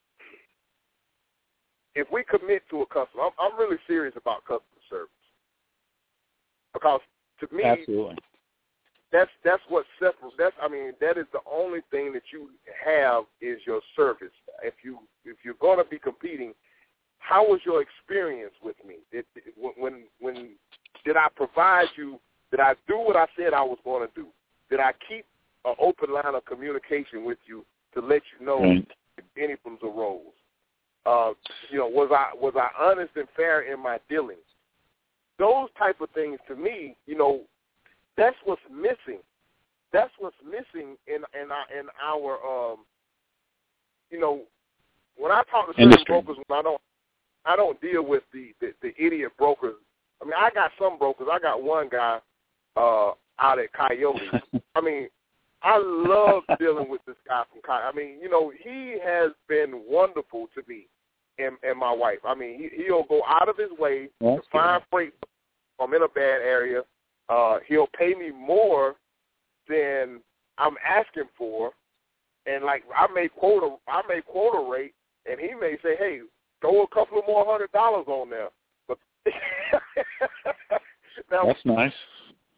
Speaker 2: if we commit to a customer, I'm, I'm really serious about customer service, because to me,
Speaker 6: absolutely,
Speaker 2: that's that's what separates. That's I mean, that is the only thing that you have is your service. If you if you're going to be competing, how was your experience with me? Did, when when did I provide you? Did I do what I said I was going to do? Did I keep an open line of communication with you to let you know
Speaker 6: right.
Speaker 2: if any problems arose? Uh, you know, was I was I honest and fair in my dealings? Those type of things, to me, you know, that's what's missing. That's what's missing in in our, in our um, you know, when I talk to certain brokers, when I don't. I don't deal with the, the, the idiot brokers. I mean, I got some brokers. I got one guy uh, out at Coyote. I mean, I love dealing with this guy from Coyote. I mean, you know, he has been wonderful to me and, and my wife. I mean, he, he'll go out of his way
Speaker 6: That's
Speaker 2: to find freight. I'm in a bad area. Uh, he'll pay me more than I'm asking for, and like I may quote a I may quote a rate, and he may say, hey, throw a couple of more hundred dollars on there. But now,
Speaker 6: that's nice.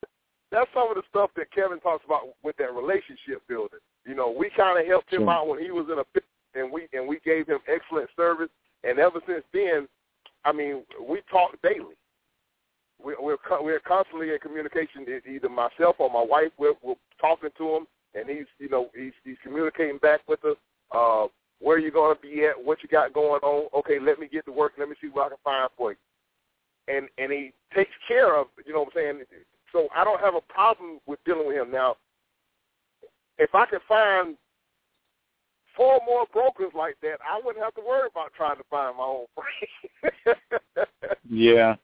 Speaker 2: that's some of the stuff that Kevin talks about with that relationship building. You know, we kind of helped him
Speaker 6: sure.
Speaker 2: out when he was in a business, and we and we gave him excellent service. And ever since then, I mean, we talk daily. We, we're we're constantly in communication. Either myself or my wife, we're, we're talking to him, and he's you know he's he's communicating back with us. Uh, where you going to be at? What you got going on? Okay, let me get to work. Let me see what I can find for you. And and he takes care of, you know what I'm saying? So I don't have a problem with dealing with him. Now, if I could find four more brokers like that, I wouldn't have to worry about trying to find my own friend.
Speaker 6: Yeah.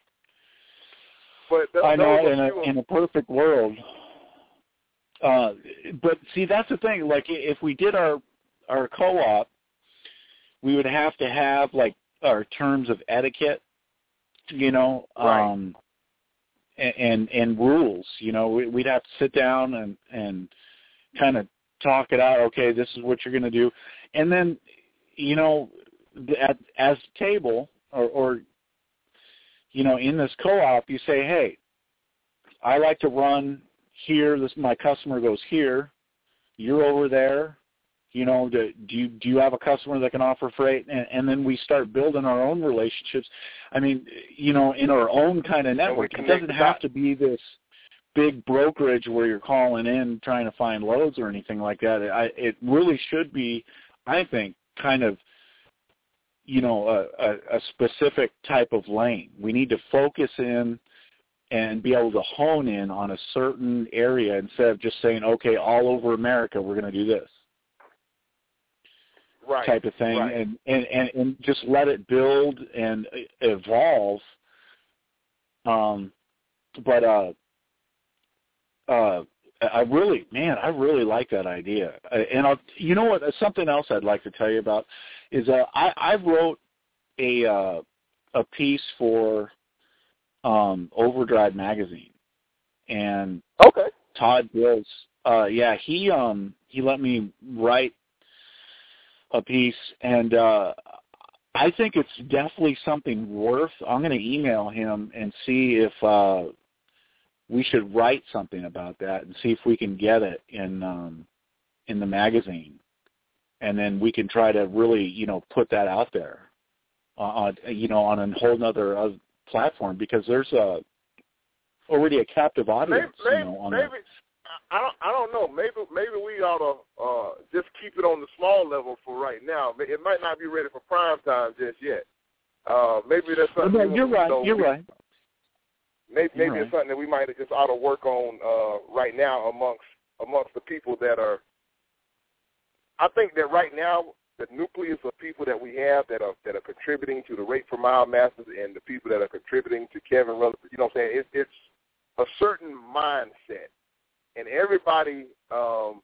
Speaker 2: But th-
Speaker 6: I know, in a,
Speaker 2: few...
Speaker 6: in a perfect world. Uh, but, see, that's the thing. Like, if we did our, our co-op, we would have to have, like, our terms of etiquette, you know,
Speaker 2: right.
Speaker 6: um, and, and and rules. You know, we'd have to sit down and, and kind of talk it out. Okay, this is what you're going to do. And then, you know, at, as a table or, or, you know, in this co-op, you say, hey, I like to run here. This my customer goes here. You're over there. You know, do, do you do you have a customer that can offer freight? And, and then we start building our own relationships. I mean, you know, in our own kind of network. It doesn't have to be this big brokerage where you're calling in trying to find loads or anything like that. I, it really should be, I think, kind of, you know, a, a, a specific type of lane. We need to focus in and be able to hone in on a certain area instead of just saying, okay, all over America, we're going to do this.
Speaker 2: Right,
Speaker 6: type of thing,
Speaker 2: right.
Speaker 6: and, and, and, and just let it build and evolve. Um, but uh, uh, I really, man, I really like that idea. And I'll, you know what? Something else I'd like to tell you about is uh, I, I wrote a uh, a piece for um, Overdrive magazine, and
Speaker 2: okay,
Speaker 6: Todd Bills, uh, yeah, he um he let me write a piece, and uh, I think it's definitely something worth. I'm going to email him and see if uh, we should write something about that, and see if we can get it in um, in the magazine, and then we can try to really, you know, put that out there, on uh, you know, on a whole nother uh, platform, because there's a already a captive audience.
Speaker 2: Maybe,
Speaker 6: you know, on
Speaker 2: maybe.
Speaker 6: the,
Speaker 2: I don't. I don't know. Maybe. Maybe we ought to uh, just keep it on the small level for right now. It might not be ready for prime time just yet. Uh, maybe that's something.
Speaker 6: No, you're right.
Speaker 2: So
Speaker 6: you're
Speaker 2: we,
Speaker 6: right.
Speaker 2: Maybe, maybe
Speaker 6: you're
Speaker 2: it's
Speaker 6: right.
Speaker 2: something that we might just ought to work on uh, right now amongst amongst the people that are. I think that right now the nucleus of people that we have that are that are contributing to the Rate Per Mile Masters and the people that are contributing to Kevin Rutherford. You know what I'm saying? It, it's a certain mindset. And everybody, um,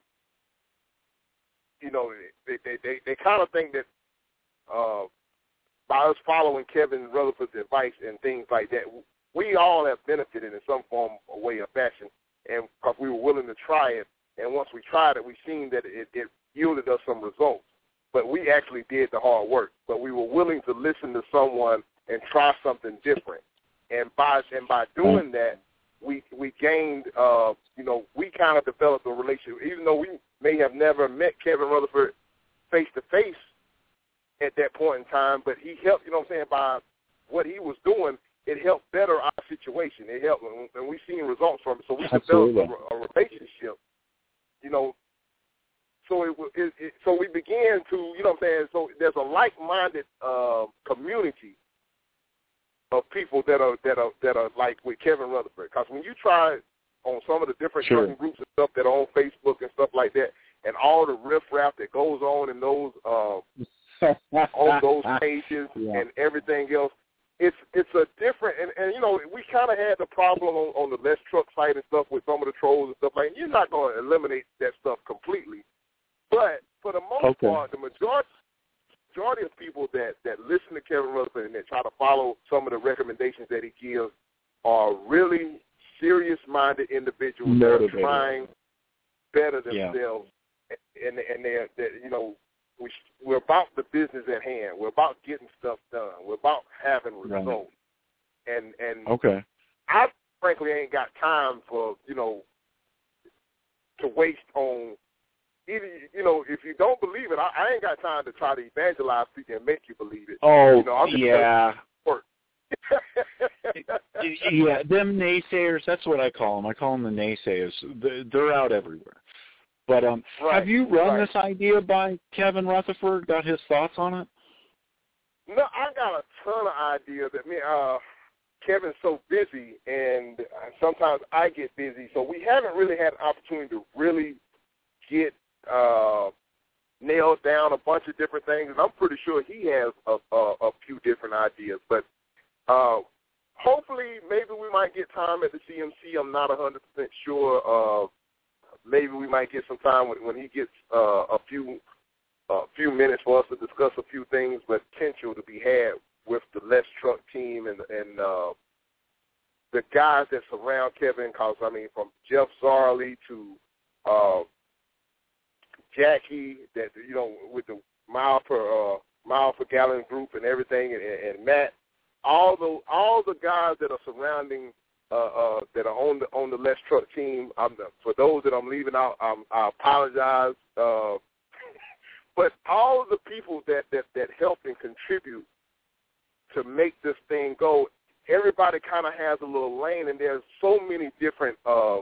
Speaker 2: you know, they they, they, they kind of think that uh, by us following Kevin Rutherford's advice and things like that, we all have benefited in some form or way or fashion, and because we were willing to try it. And once we tried it, we seen that it, it yielded us some results. But we actually did the hard work. But we were willing to listen to someone and try something different. And by and by doing that, we we gained, uh, you know, we kind of developed a relationship. Even though we may have never met Kevin Rutherford face-to-face at that point in time, but he helped, you know what I'm saying, by what he was doing, it helped better our situation. It helped, and we've seen results from it. So we
Speaker 6: Absolutely.
Speaker 2: developed a, a relationship, you know. So it, it, it so we began to, you know what I'm saying, so there's a like-minded uh, community of people that are that are that are like with Kevin Rutherford. Because when you try on some of the different
Speaker 6: sure.
Speaker 2: trucking groups and stuff that are on Facebook and stuff like that, and all the riffraff that goes on in those uh, on those pages
Speaker 6: yeah.
Speaker 2: and everything else, it's it's a different. And, and you know, we kind of had the problem on, on the Let's Truck site and stuff with some of the trolls and stuff like that. You're not going to eliminate that stuff completely, but for the most
Speaker 6: okay.
Speaker 2: part, the majority. majority of people that, that listen to Kevin Rutherford and that try to follow some of the recommendations that he gives are really serious-minded individuals
Speaker 6: Motivated.
Speaker 2: that are trying better themselves,
Speaker 6: yeah.
Speaker 2: and and they're, they're you know we we're about the business at hand. We're about getting stuff done. We're about having results.
Speaker 6: Right.
Speaker 2: And and
Speaker 6: okay,
Speaker 2: I frankly ain't got time for, you know, to waste on either, you know, if you don't believe it, I, I ain't got time to try to evangelize people and make you believe it.
Speaker 6: Oh,
Speaker 2: you know, I'm just
Speaker 6: yeah.
Speaker 2: Work.
Speaker 6: Yeah, them naysayers, that's what I call them. I call them the naysayers. They're out everywhere. But um,
Speaker 2: right.
Speaker 6: have you run
Speaker 2: right.
Speaker 6: this idea by Kevin Rutherford, got his thoughts on it?
Speaker 2: No, I got a ton of ideas. That me, uh, Kevin's so busy, and sometimes I get busy, so we haven't really had an opportunity to really get uh, nailed down a bunch of different things, and I'm pretty sure he has a, a, a few different ideas. But uh, hopefully, maybe we might get time at the C M C. I'm not one hundred percent sure. Uh, maybe we might get some time when, when he gets uh, a few a few minutes for us to discuss a few things, but potential to be had with the Let's Truck team and and uh, the guys that surround Kevin. Because I mean, from Jeff Zarley to uh, Jackie, that you know, with the mile per uh, mile per gallon group and everything, and, and Matt, all the all the guys that are surrounding uh, uh, that are on the on the Let's Truck team. I'm, for those that I'm leaving out, I'm, I apologize. Uh, but all of the people that, that that help and contribute to make this thing go, everybody kind of has a little lane, and there's so many different um,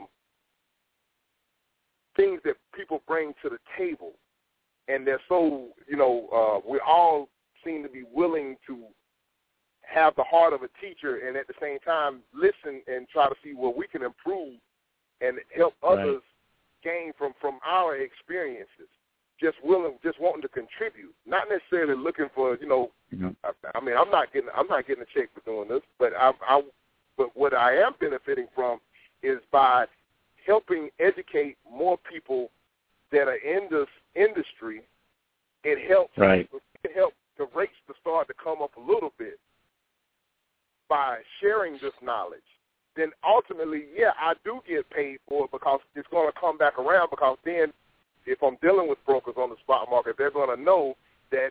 Speaker 2: things that people bring to the table, and they're so, you know, uh, we all seem to be willing to have the heart of a teacher and at the same time listen and try to see where we can improve and help others right. gain from, from our experiences. Just willing, just wanting to contribute, not necessarily looking for, you know. Mm-hmm. I, I mean, I'm not getting, I'm not getting a check for doing this, but I, I, but what I am benefiting from is by helping educate more people that are in this industry. It helps,
Speaker 6: right.
Speaker 2: it helps the rates to start to come up a little bit by sharing this knowledge. Then ultimately, yeah, I do get paid for it because it's going to come back around. Because then, if I'm dealing with brokers on the spot market, they're going to know that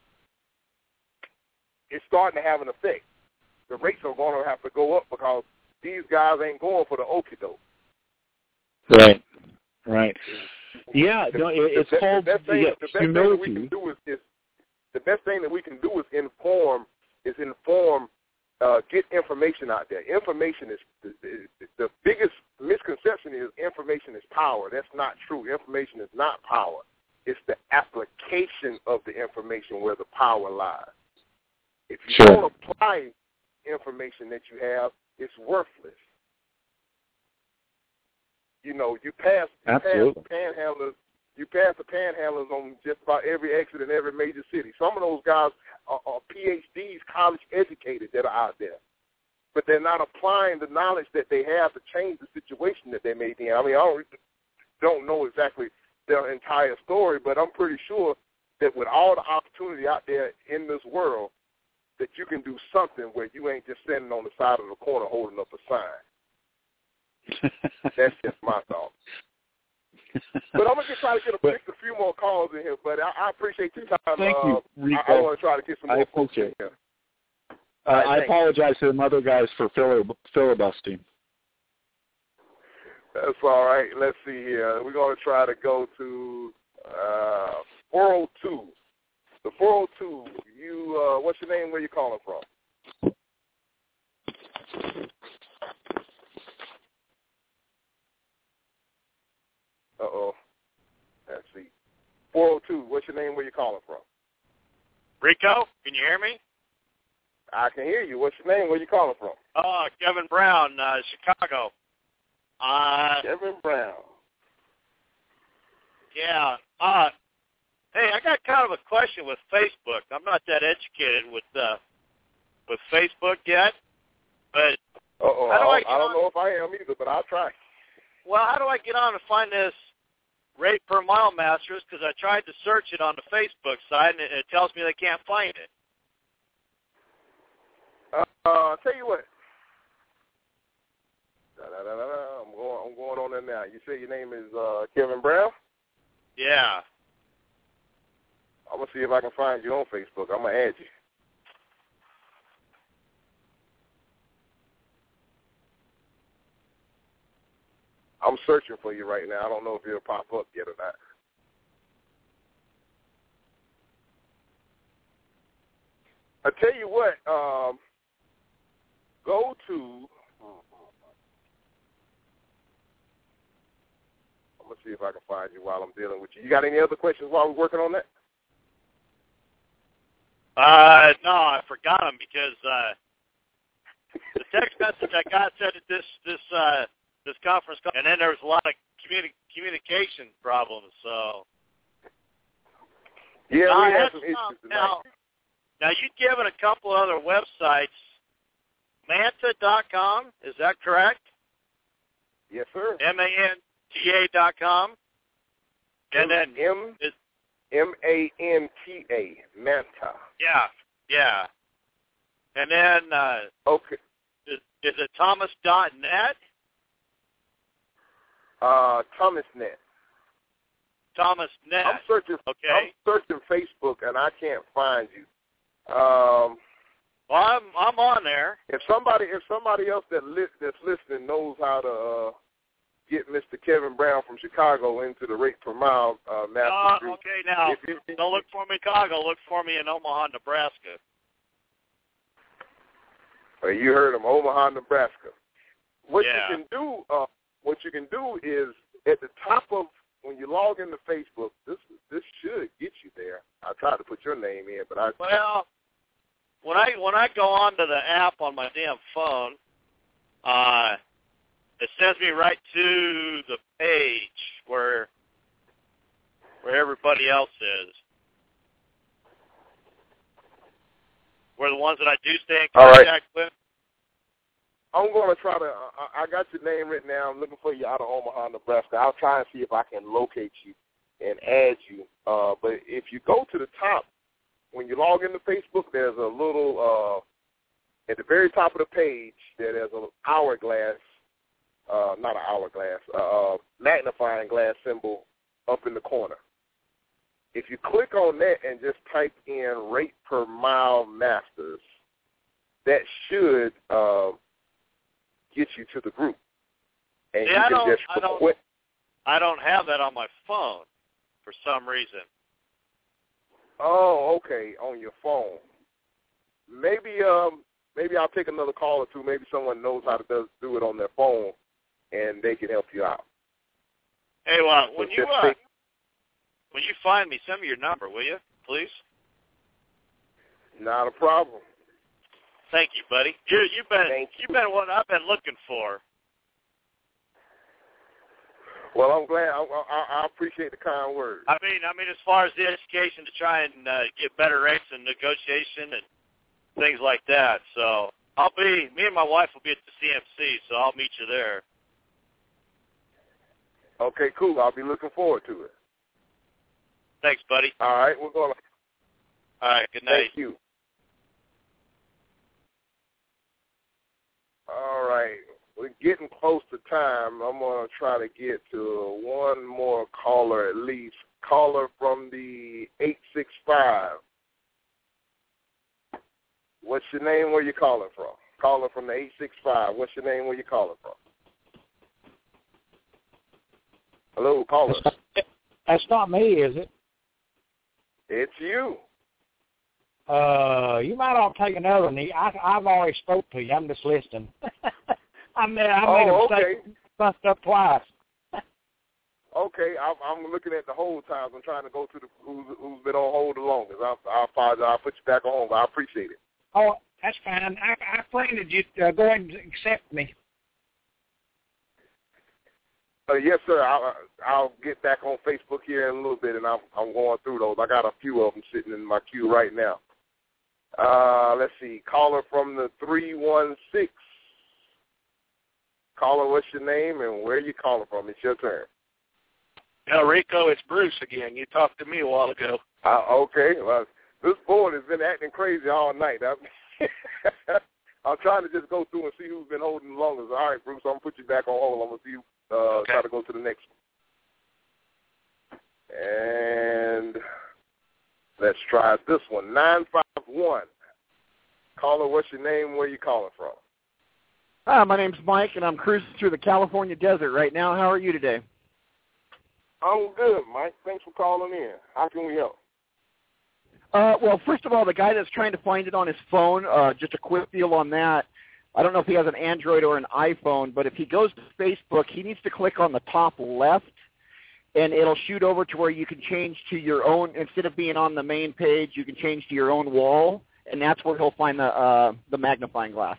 Speaker 2: it's starting to have an effect. The rates are going to have to go up because these guys ain't going for the okie doke.
Speaker 6: Right, right. Yeah,
Speaker 2: the,
Speaker 6: no, it, it's
Speaker 2: the,
Speaker 6: called
Speaker 2: the best thing,
Speaker 6: yeah,
Speaker 2: the best
Speaker 6: humility.
Speaker 2: thing that we can do is, is the best thing that we can do is inform. Is inform. Uh, get information out there. Information is the, the, the biggest misconception is information is power. That's not true. Information is not power. It's the application of the information where the power lies. If you
Speaker 6: sure.
Speaker 2: don't apply information that you have, it's worthless. You know, you pass, you pass the panhandlers, you pass the panhandlers on just about every exit in every major city. Some of those guys are, are P H Ds, college educated, that are out there, but they're not applying the knowledge that they have to change the situation that they may be in. I mean, I don't, don't know exactly their entire story, but I'm pretty sure that with all the opportunity out there in this world, that you can do something where you ain't just standing on the side of the corner holding up a sign. That's just my thought. But I'm going to try to get a, but, a few more calls in here, but I, I appreciate your time.
Speaker 6: Thank
Speaker 2: uh,
Speaker 6: you, Rico.
Speaker 2: I, I want to try to get some more
Speaker 6: I
Speaker 2: folks
Speaker 6: appreciate
Speaker 2: in here.
Speaker 6: Uh, right, I apologize to the other guys for filibustering.
Speaker 2: That's all right. Let's see here. We're going to try to go to uh, four oh two. The four oh two, you, uh, what's your name? Where you calling from? Uh-oh. Let's see. four oh two, what's your name? Where you calling from?
Speaker 7: Rico, can you hear me?
Speaker 2: I can hear you. What's your name? Where you calling from?
Speaker 7: Oh, Kevin Brown, uh, Chicago. Uh,
Speaker 2: Kevin Brown.
Speaker 7: Yeah. Uh, hey, I got kind of a question with Facebook. I'm not that educated with uh, with Facebook yet, but
Speaker 2: Uh-oh,
Speaker 7: how do I,
Speaker 2: I, I don't know if I am either, but I'll try.
Speaker 7: Well, how do I get on to find this rate per mile masters? Because I tried to search it on the Facebook side, and it, it tells me they can't find it.
Speaker 2: Uh, uh, I'll tell you what. Da, da, da, da, da. I'm going. I'm going on there now. You say your name is uh, Kevin Brown?
Speaker 7: Yeah.
Speaker 2: I'm gonna see if I can find you on Facebook. I'm gonna add you. I'm searching for you right now. I don't know if it'll pop up yet or not. I tell you what, um, go to, I'm going to see if I can find you while I'm dealing with you. You got any other questions while we're working on that?
Speaker 7: Uh, no, I forgot them because uh, the text message I got said that this this uh, this conference call, and then there was a lot of communi- communication problems. So
Speaker 2: yeah,
Speaker 7: now,
Speaker 2: we had
Speaker 7: had
Speaker 2: some
Speaker 7: some,
Speaker 2: issues tonight.
Speaker 7: now, now you'd given a couple other websites, manta dot com. Is that correct?
Speaker 2: Yes, sir.
Speaker 7: M A N T A dot com. And then
Speaker 2: M
Speaker 7: is
Speaker 2: M A N T A, Manta.
Speaker 7: Yeah, yeah. And then uh,
Speaker 2: Okay.
Speaker 7: is, is it Thomas dot net?
Speaker 2: Uh, ThomasNet.
Speaker 7: Thomas net.
Speaker 2: I'm searching.
Speaker 7: Okay.
Speaker 2: I'm searching Facebook and I can't find you. Um,
Speaker 7: Well, I'm I'm on there.
Speaker 2: if somebody if somebody else that li- that's listening knows how to uh, get Mister Kevin Brown from Chicago into the rate per mile uh, master
Speaker 7: Uh,
Speaker 2: group.
Speaker 7: okay, now
Speaker 2: If you-
Speaker 7: don't look for me in Chicago. Look for me in Omaha, Nebraska.
Speaker 2: Uh, you heard him, Omaha, Nebraska. What
Speaker 7: Yeah.
Speaker 2: you can do, uh, what you can do is at the top of when you log into Facebook. This this should get you there. I tried to put your name in, but I
Speaker 7: Well, when I when I go onto the app on my damn phone, uh, it sends me right to the page where where everybody else is. Where the ones that I do stay in
Speaker 2: All right.
Speaker 7: contact with.
Speaker 2: I'm going to try to. I, I got your name written down. I'm looking for you out of Omaha, Nebraska. I'll try and see if I can locate you and add you. Uh, but if you go to the top, when you log into Facebook, there's a little uh, at the very top of the page. There's an hourglass, uh, not an hourglass, uh, magnifying glass symbol up in the corner. If you click on that and just type in rate per mile masters, that should uh, get you to the group. And
Speaker 7: See,
Speaker 2: you
Speaker 7: I
Speaker 2: can
Speaker 7: don't,
Speaker 2: just
Speaker 7: I don't,
Speaker 2: quit.
Speaker 7: I don't have that on my phone for some reason.
Speaker 2: Oh, okay, on your phone. Maybe um, maybe I'll take another call or two. Maybe someone knows how to do, do it on their phone, and they can help you out.
Speaker 7: Hey, well, when
Speaker 2: So
Speaker 7: you
Speaker 2: just
Speaker 7: uh,
Speaker 2: take-
Speaker 7: when you find me, send me your number, will you, please?
Speaker 2: Not a problem.
Speaker 7: Thank you, buddy. You you've been
Speaker 2: Thank you.
Speaker 7: you've been what I've been looking for.
Speaker 2: Well, I'm glad. I, I, I appreciate the kind words.
Speaker 7: I mean, I mean, as far as the education to try and uh, get better rates and negotiation and things like that. So I'll be me and my wife will be at the C M C, so I'll meet you there.
Speaker 2: Okay, cool. I'll be looking forward to it.
Speaker 7: Thanks, buddy.
Speaker 2: All right, we're going to.
Speaker 7: All right, good night.
Speaker 2: Thank you. All right, we're getting close to time. I'm going to try to get to one more caller at least. Caller from the eight six five. What's your name? Where you calling from? Caller from the eight six five. What's your name? Where you calling from? Hello, caller.
Speaker 5: That's not, that's not me, is it?
Speaker 2: It's you.
Speaker 5: Uh, you might ought to take another one. I, I've already spoke to you. I'm just listening. I made, I made
Speaker 2: Oh,
Speaker 5: a mistake.
Speaker 2: okay.
Speaker 5: Fucked up twice.
Speaker 2: Okay, I'm, I'm looking at the hold times. I'm trying to go to the who's, who's been on hold the longest. I, I apologize. I'll put you back on, but I appreciate it.
Speaker 5: Oh, that's fine. I, I friended you. Uh, go ahead and accept me.
Speaker 2: Uh, yes, sir. I'll, I'll get back on Facebook here in a little bit, and I'm, I'm going through those. I got a few of them sitting in my queue right now. Uh, let's see. Caller from the three one six. Caller, what's your name and where you calling from? It's your turn.
Speaker 4: Now, Rico, it's Bruce again. You talked to me a while ago.
Speaker 2: Uh, okay. Well, this board has been acting crazy all night. I'm, I'm trying to just go through and see who's been holding the longest. All right, Bruce, I'm going to put you back on hold. I'm going to see you uh,
Speaker 4: Okay.
Speaker 2: try to go to the next one. And let's try this one. nine five one. Caller, what's your name? Where you calling from?
Speaker 8: Hi, my name's Mike, and I'm cruising through the California desert right now. How are you today?
Speaker 2: I'm good, Mike. Thanks for calling in. How can we help?
Speaker 8: Uh, well, first of all, the guy that's trying to find it on his phone, uh, just a quick deal on that. I don't know if he has an Android or an iPhone, but if he goes to Facebook, he needs to click on the top left, and it'll shoot over to where you can change to your own, instead of being on the main page, you can change to your own wall, and that's where he'll find the uh, the magnifying glass.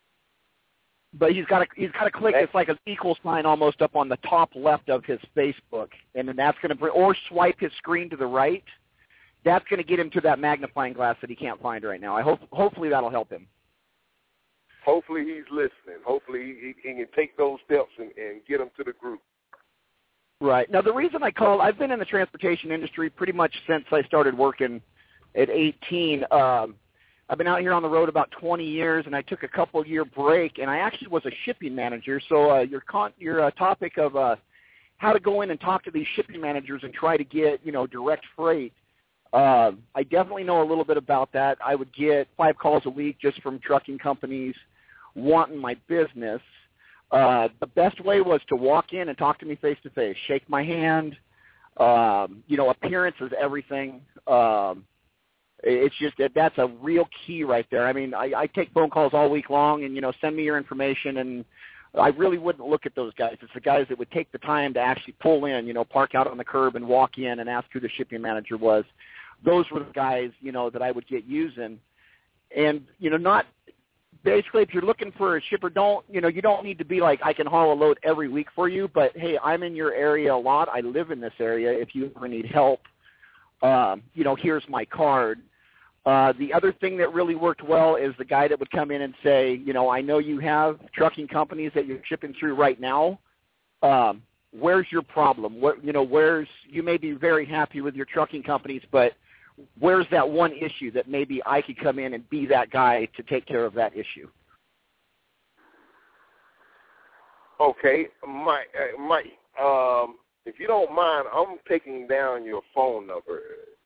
Speaker 8: But he's got to he's got to click. It's like an equal sign almost up on the top left of his Facebook, and then that's going to bring, or swipe his screen to the right. That's going to get him to that magnifying glass that he can't find right now. I hope hopefully that'll help him.
Speaker 2: Hopefully he's listening. Hopefully he, he can take those steps and, and get him to the group.
Speaker 8: Right. Now, the reason I called, I've been in the transportation industry pretty much since I started working at eighteen. Um, I've been out here on the road about twenty years, and I took a couple-year break, and I actually was a shipping manager. So uh, your con- your uh, topic of uh, how to go in and talk to these shipping managers and try to get, you know, direct freight, uh, I definitely know a little bit about that. I would get five calls a week just from trucking companies wanting my business. Uh, the best way was to walk in and talk to me face-to-face, shake my hand. Um, you know, appearance is everything. Um, it's just that that's a real key right there. I mean, I, I take phone calls all week long and, you know, send me your information, and I really wouldn't look at those guys. It's the guys that would take the time to actually pull in, you know, park out on the curb and walk in and ask who the shipping manager was. Those were the guys, you know, that I would get using. And, you know, not basically if you're looking for a shipper, don't, you know, you don't need to be like, I can haul a load every week for you, but, hey, I'm in your area a lot. I live in this area. If you ever need help, um, you know, here's my card. Uh, the other thing that really worked well is the guy that would come in and say, you know, I know you have trucking companies that you're shipping through right now. Um, where's your problem? What, you know, where's, you may be very happy with your trucking companies, but where's that one issue that maybe I could come in and be that guy to take care of that issue?
Speaker 2: Okay, Mike, uh, Mike um, if you don't mind, I'm taking down your phone number.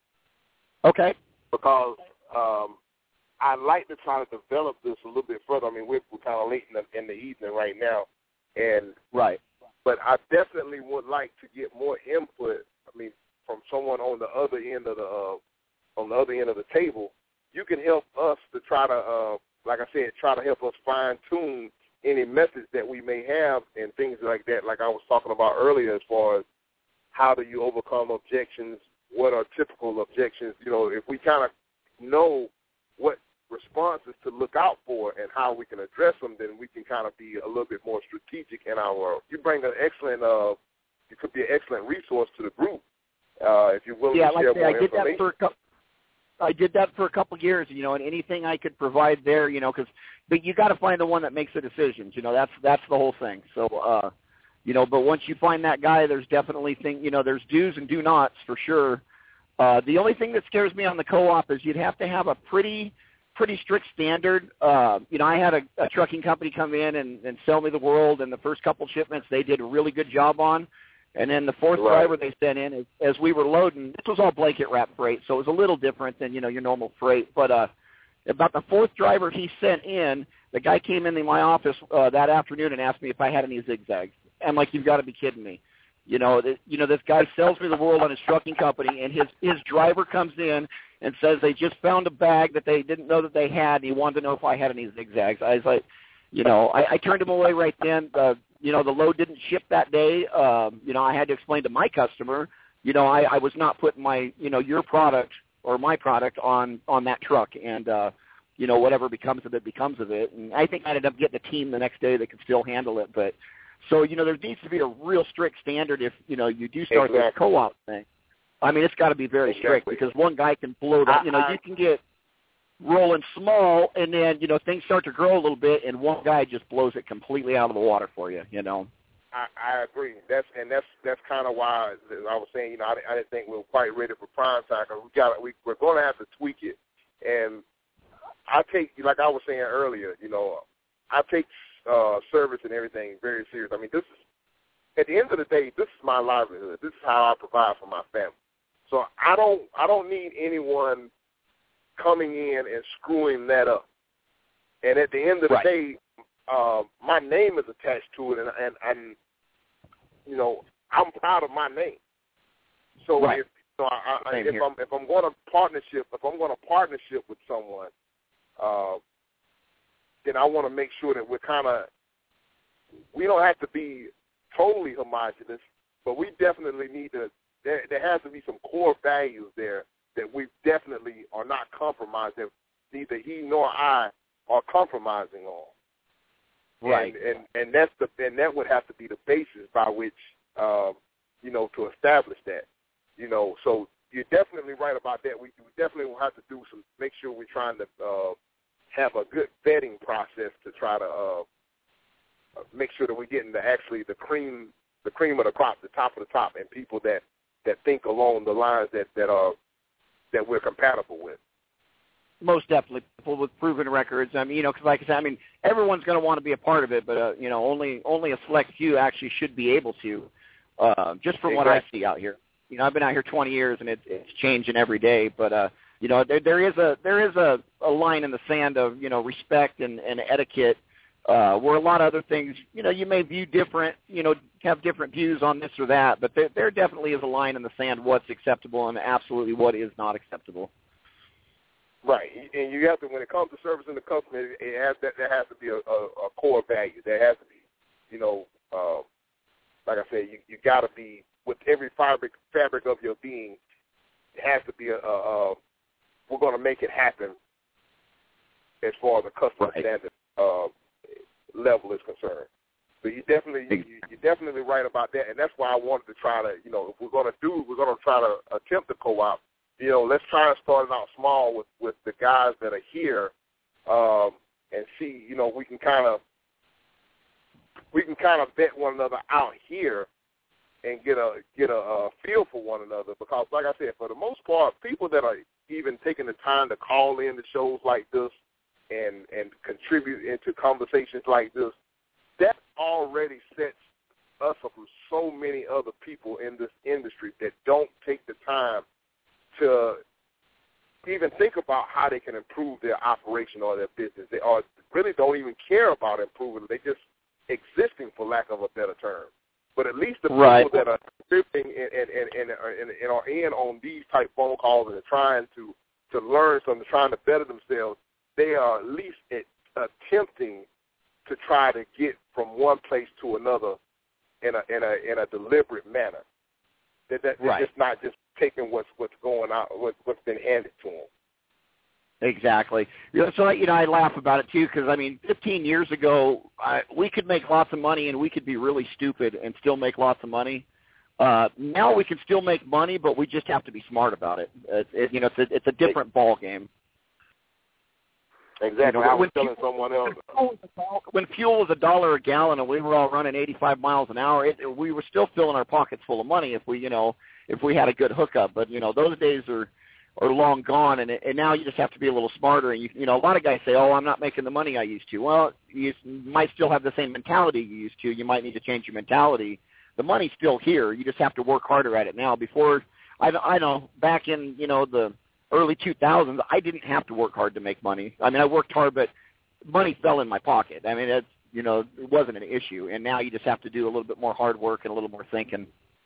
Speaker 8: Okay.
Speaker 2: Because um, I'd like to try to develop this a little bit further. I mean, we're, we're kind of late in the, in the evening right now, and
Speaker 8: right.
Speaker 2: But I definitely would like to get more input. I mean, from someone on the other end of the uh, on the other end of the table. You can help us to try to, uh, like I said, try to help us fine tune any methods that we may have and things like that. Like I was talking about earlier, as far as how do you overcome objections. What are typical objections? You know, if we kind of know what responses to look out for and how we can address them, then we can kind of be a little bit more strategic in our. You bring an excellent, uh, it could be an excellent resource to the group uh, if you're willing
Speaker 8: yeah,
Speaker 2: to
Speaker 8: like
Speaker 2: share
Speaker 8: say,
Speaker 2: more
Speaker 8: I did
Speaker 2: information.
Speaker 8: That for a couple, I did that for a couple of years, you know, and anything I could provide there, you know, because but you got to find the one that makes the decisions. You know, that's that's the whole thing. So. uh You know, but once you find that guy, there's definitely thing. You know, there's do's and do nots for sure. Uh, the only thing that scares me on the co-op is you'd have to have a pretty, pretty strict standard. Uh, you know, I had a, a trucking company come in and, and sell me the world, and the first couple shipments they did a really good job on. And then the fourth
Speaker 2: right.
Speaker 8: driver they sent in, as, as we were loading, this was all blanket wrap freight, so it was a little different than, you know, your normal freight. But uh, about the fourth driver he sent in, the guy came into my office uh, that afternoon and asked me if I had any zigzags. I'm like, you've got to be kidding me. You know, th- you know, this guy sells me the world on his trucking company, and his, his driver comes in and says they just found a bag that they didn't know that they had, and he wanted to know if I had any zigzags. I was like, you know, I, I turned him away right then. Uh, you know, the load didn't ship that day. Um, you know, I had to explain to my customer, you know, I, I was not putting my, you know, your product or my product on, on that truck, and, uh, you know, whatever becomes of it becomes of it. And I think I ended up getting a team the next day that could still handle it, but so, you know, there needs to be a real strict standard if, you know, you do start
Speaker 2: exactly.
Speaker 8: this co-op thing. I mean, it's got to be very
Speaker 2: exactly.
Speaker 8: strict because one guy can blow that. You know, you can get rolling small and then, you know, things start to grow a little bit and one guy just blows it completely out of the water for you, you know.
Speaker 2: I, I agree. That's and that's that's kind of why I was saying, you know, I, I didn't think we were quite ready for prime time. Cause we got we we're going to have to tweak it. And I take, like I was saying earlier, you know, I take uh, service and everything very serious. I mean, this is at the end of the day, this is my livelihood. This is how I provide for my family. So I don't I don't need anyone coming in and screwing that up. And at the end of the
Speaker 8: right.
Speaker 2: day, uh, my name is attached to it, and, and, and you know, I'm proud of my name. So
Speaker 8: right.
Speaker 2: if you know, I, I, if
Speaker 8: here.
Speaker 2: I'm if I'm going to partnership, if I'm going to partnership with someone, uh, then I want to make sure that we're kind of, we don't have to be totally homogenous, but we definitely need to. There, there has to be some core values there that we definitely are not compromised. That neither he nor I are compromising on.
Speaker 8: Right.
Speaker 2: And, and and that's the and that would have to be the basis by which um, you know, to establish that. You know, so you're definitely right about that. We, we definitely will have to do some, make sure we're trying to uh, have a good vetting process to try to uh, make sure that we're getting the actually the cream, the cream of the crop, the top of the top, and people that, that think along the lines that that are that we're compatible with.
Speaker 8: Most definitely, people with proven records. I mean, you know, because like I said, I mean, everyone's going to want to be a part of it, but uh, you know, only only a select few actually should be able to. Uh, just from
Speaker 2: exactly.
Speaker 8: what I see out here, you know, I've been out here twenty years, and it, it's changing every day. But uh, you know, there, there is a there is a, a line in the sand of you know respect and, and etiquette, uh, where a lot of other things, you know, you may view different, you know, have different views on this or that, but there, there definitely is a line in the sand what's acceptable and absolutely what is not acceptable.
Speaker 2: Right, and you have to, when it comes to servicing the customer, it has that there has to be a, a, a core value. There has to be, you know, uh, like I said, you you got to be with every fabric fabric of your being. It has to be a, a, a we're going to make it happen as far as the customer
Speaker 8: right.
Speaker 2: standard uh, level is concerned. So you definitely you, you're definitely right about that, and that's why I wanted to try to, you know, if we're going to do, we're going to try to attempt the co-op. You know, let's try and start it out small with, with the guys that are here, um, and see, you know, we can kind of we can kind of vet one another out here and get a get a, a feel for one another. Because, like I said, for the most part, people that are even taking the time to call in to shows like this and and contribute into conversations like this, that already sets us up from so many other people in this industry that don't take the time to even think about how they can improve their operation or their business. They are really don't even care about improving. They just existing, for lack of a better term. But at least the
Speaker 8: right.
Speaker 2: people that are contributing and, and, and, and, and are in on these type phone calls and are trying to, to learn something, trying to better themselves, they are at least attempting to try to get from one place to another in a in a in a deliberate manner. That that
Speaker 8: right.
Speaker 2: it's not just taking what's what's going out, what, what's been handed to them.
Speaker 8: Exactly. So, you know, I laugh about it, too, because, I mean, fifteen years ago, I, we could make lots of money and we could be really stupid and still make lots of money. Uh, now we can still make money, but we just have to be smart about it. It, it you know, it's a, it's a different ball game.
Speaker 2: Exactly.
Speaker 8: You know,
Speaker 2: I was
Speaker 8: when
Speaker 2: telling
Speaker 8: people,
Speaker 2: someone else.
Speaker 8: When fuel was a dollar a gallon and we were all running eighty-five miles an hour, it, we were still filling our pockets full of money if we, you know, if we had a good hookup. But, you know, those days are, are long gone, and, and now you just have to be a little smarter. And, you, you know, a lot of guys say, oh, I'm not making the money I used to. Well, you might still have the same mentality you used to. You might need to change your mentality. The money's still here. You just have to work harder at it now. Before, I, I know, back in, you know, the early two thousands, I didn't have to work hard to make money. I mean, I worked hard, but money fell in my pocket. I mean, it's, you know, it wasn't an issue. And now you just have to do a little bit more hard work and a little more thinking.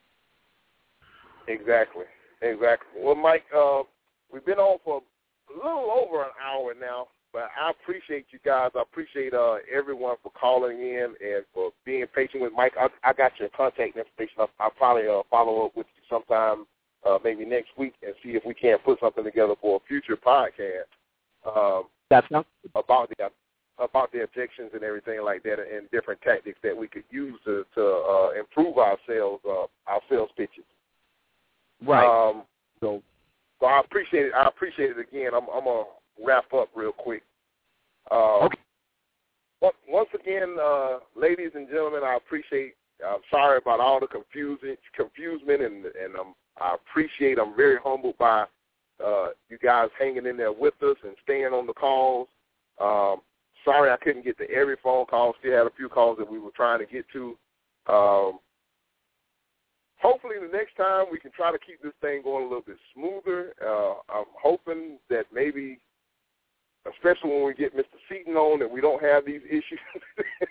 Speaker 2: Exactly. Exactly. Well, Mike, uh, we've been on for a little over an hour now, but I appreciate you guys. I appreciate uh, everyone for calling in and for being patient with Mike. I, I got your contact information. I'll, I'll probably uh, follow up with you sometime, uh, maybe next week, and see if we can't put something together for a future podcast. Um,
Speaker 8: That's not
Speaker 2: about the about the objections and everything like that, and different tactics that we could use to to uh, improve our sales uh, our sales pitches.
Speaker 8: Right.
Speaker 2: Um,
Speaker 8: so,
Speaker 2: so I appreciate it. I appreciate it again. I'm, I'm gonna wrap up real quick. Um,
Speaker 8: okay.
Speaker 2: Once again, uh, ladies and gentlemen, I appreciate. I'm sorry about all the confusion, confusement, and and um, I appreciate. I'm very humbled by uh, you guys hanging in there with us and staying on the calls. Um, sorry I couldn't get to every phone call. Still had a few calls that we were trying to get to. Um, hopefully the next time we can try to keep this thing going a little bit smoother. Uh, I'm hoping that maybe, especially when we get Mister Seaton on, that we don't have these issues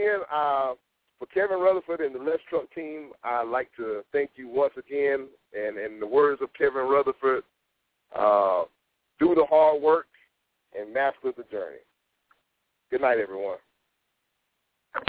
Speaker 2: again, uh, for Kevin Rutherford and the Let's Truck team, I'd like to thank you once again. And in the words of Kevin Rutherford, uh, do the hard work and master the journey. Good night, everyone.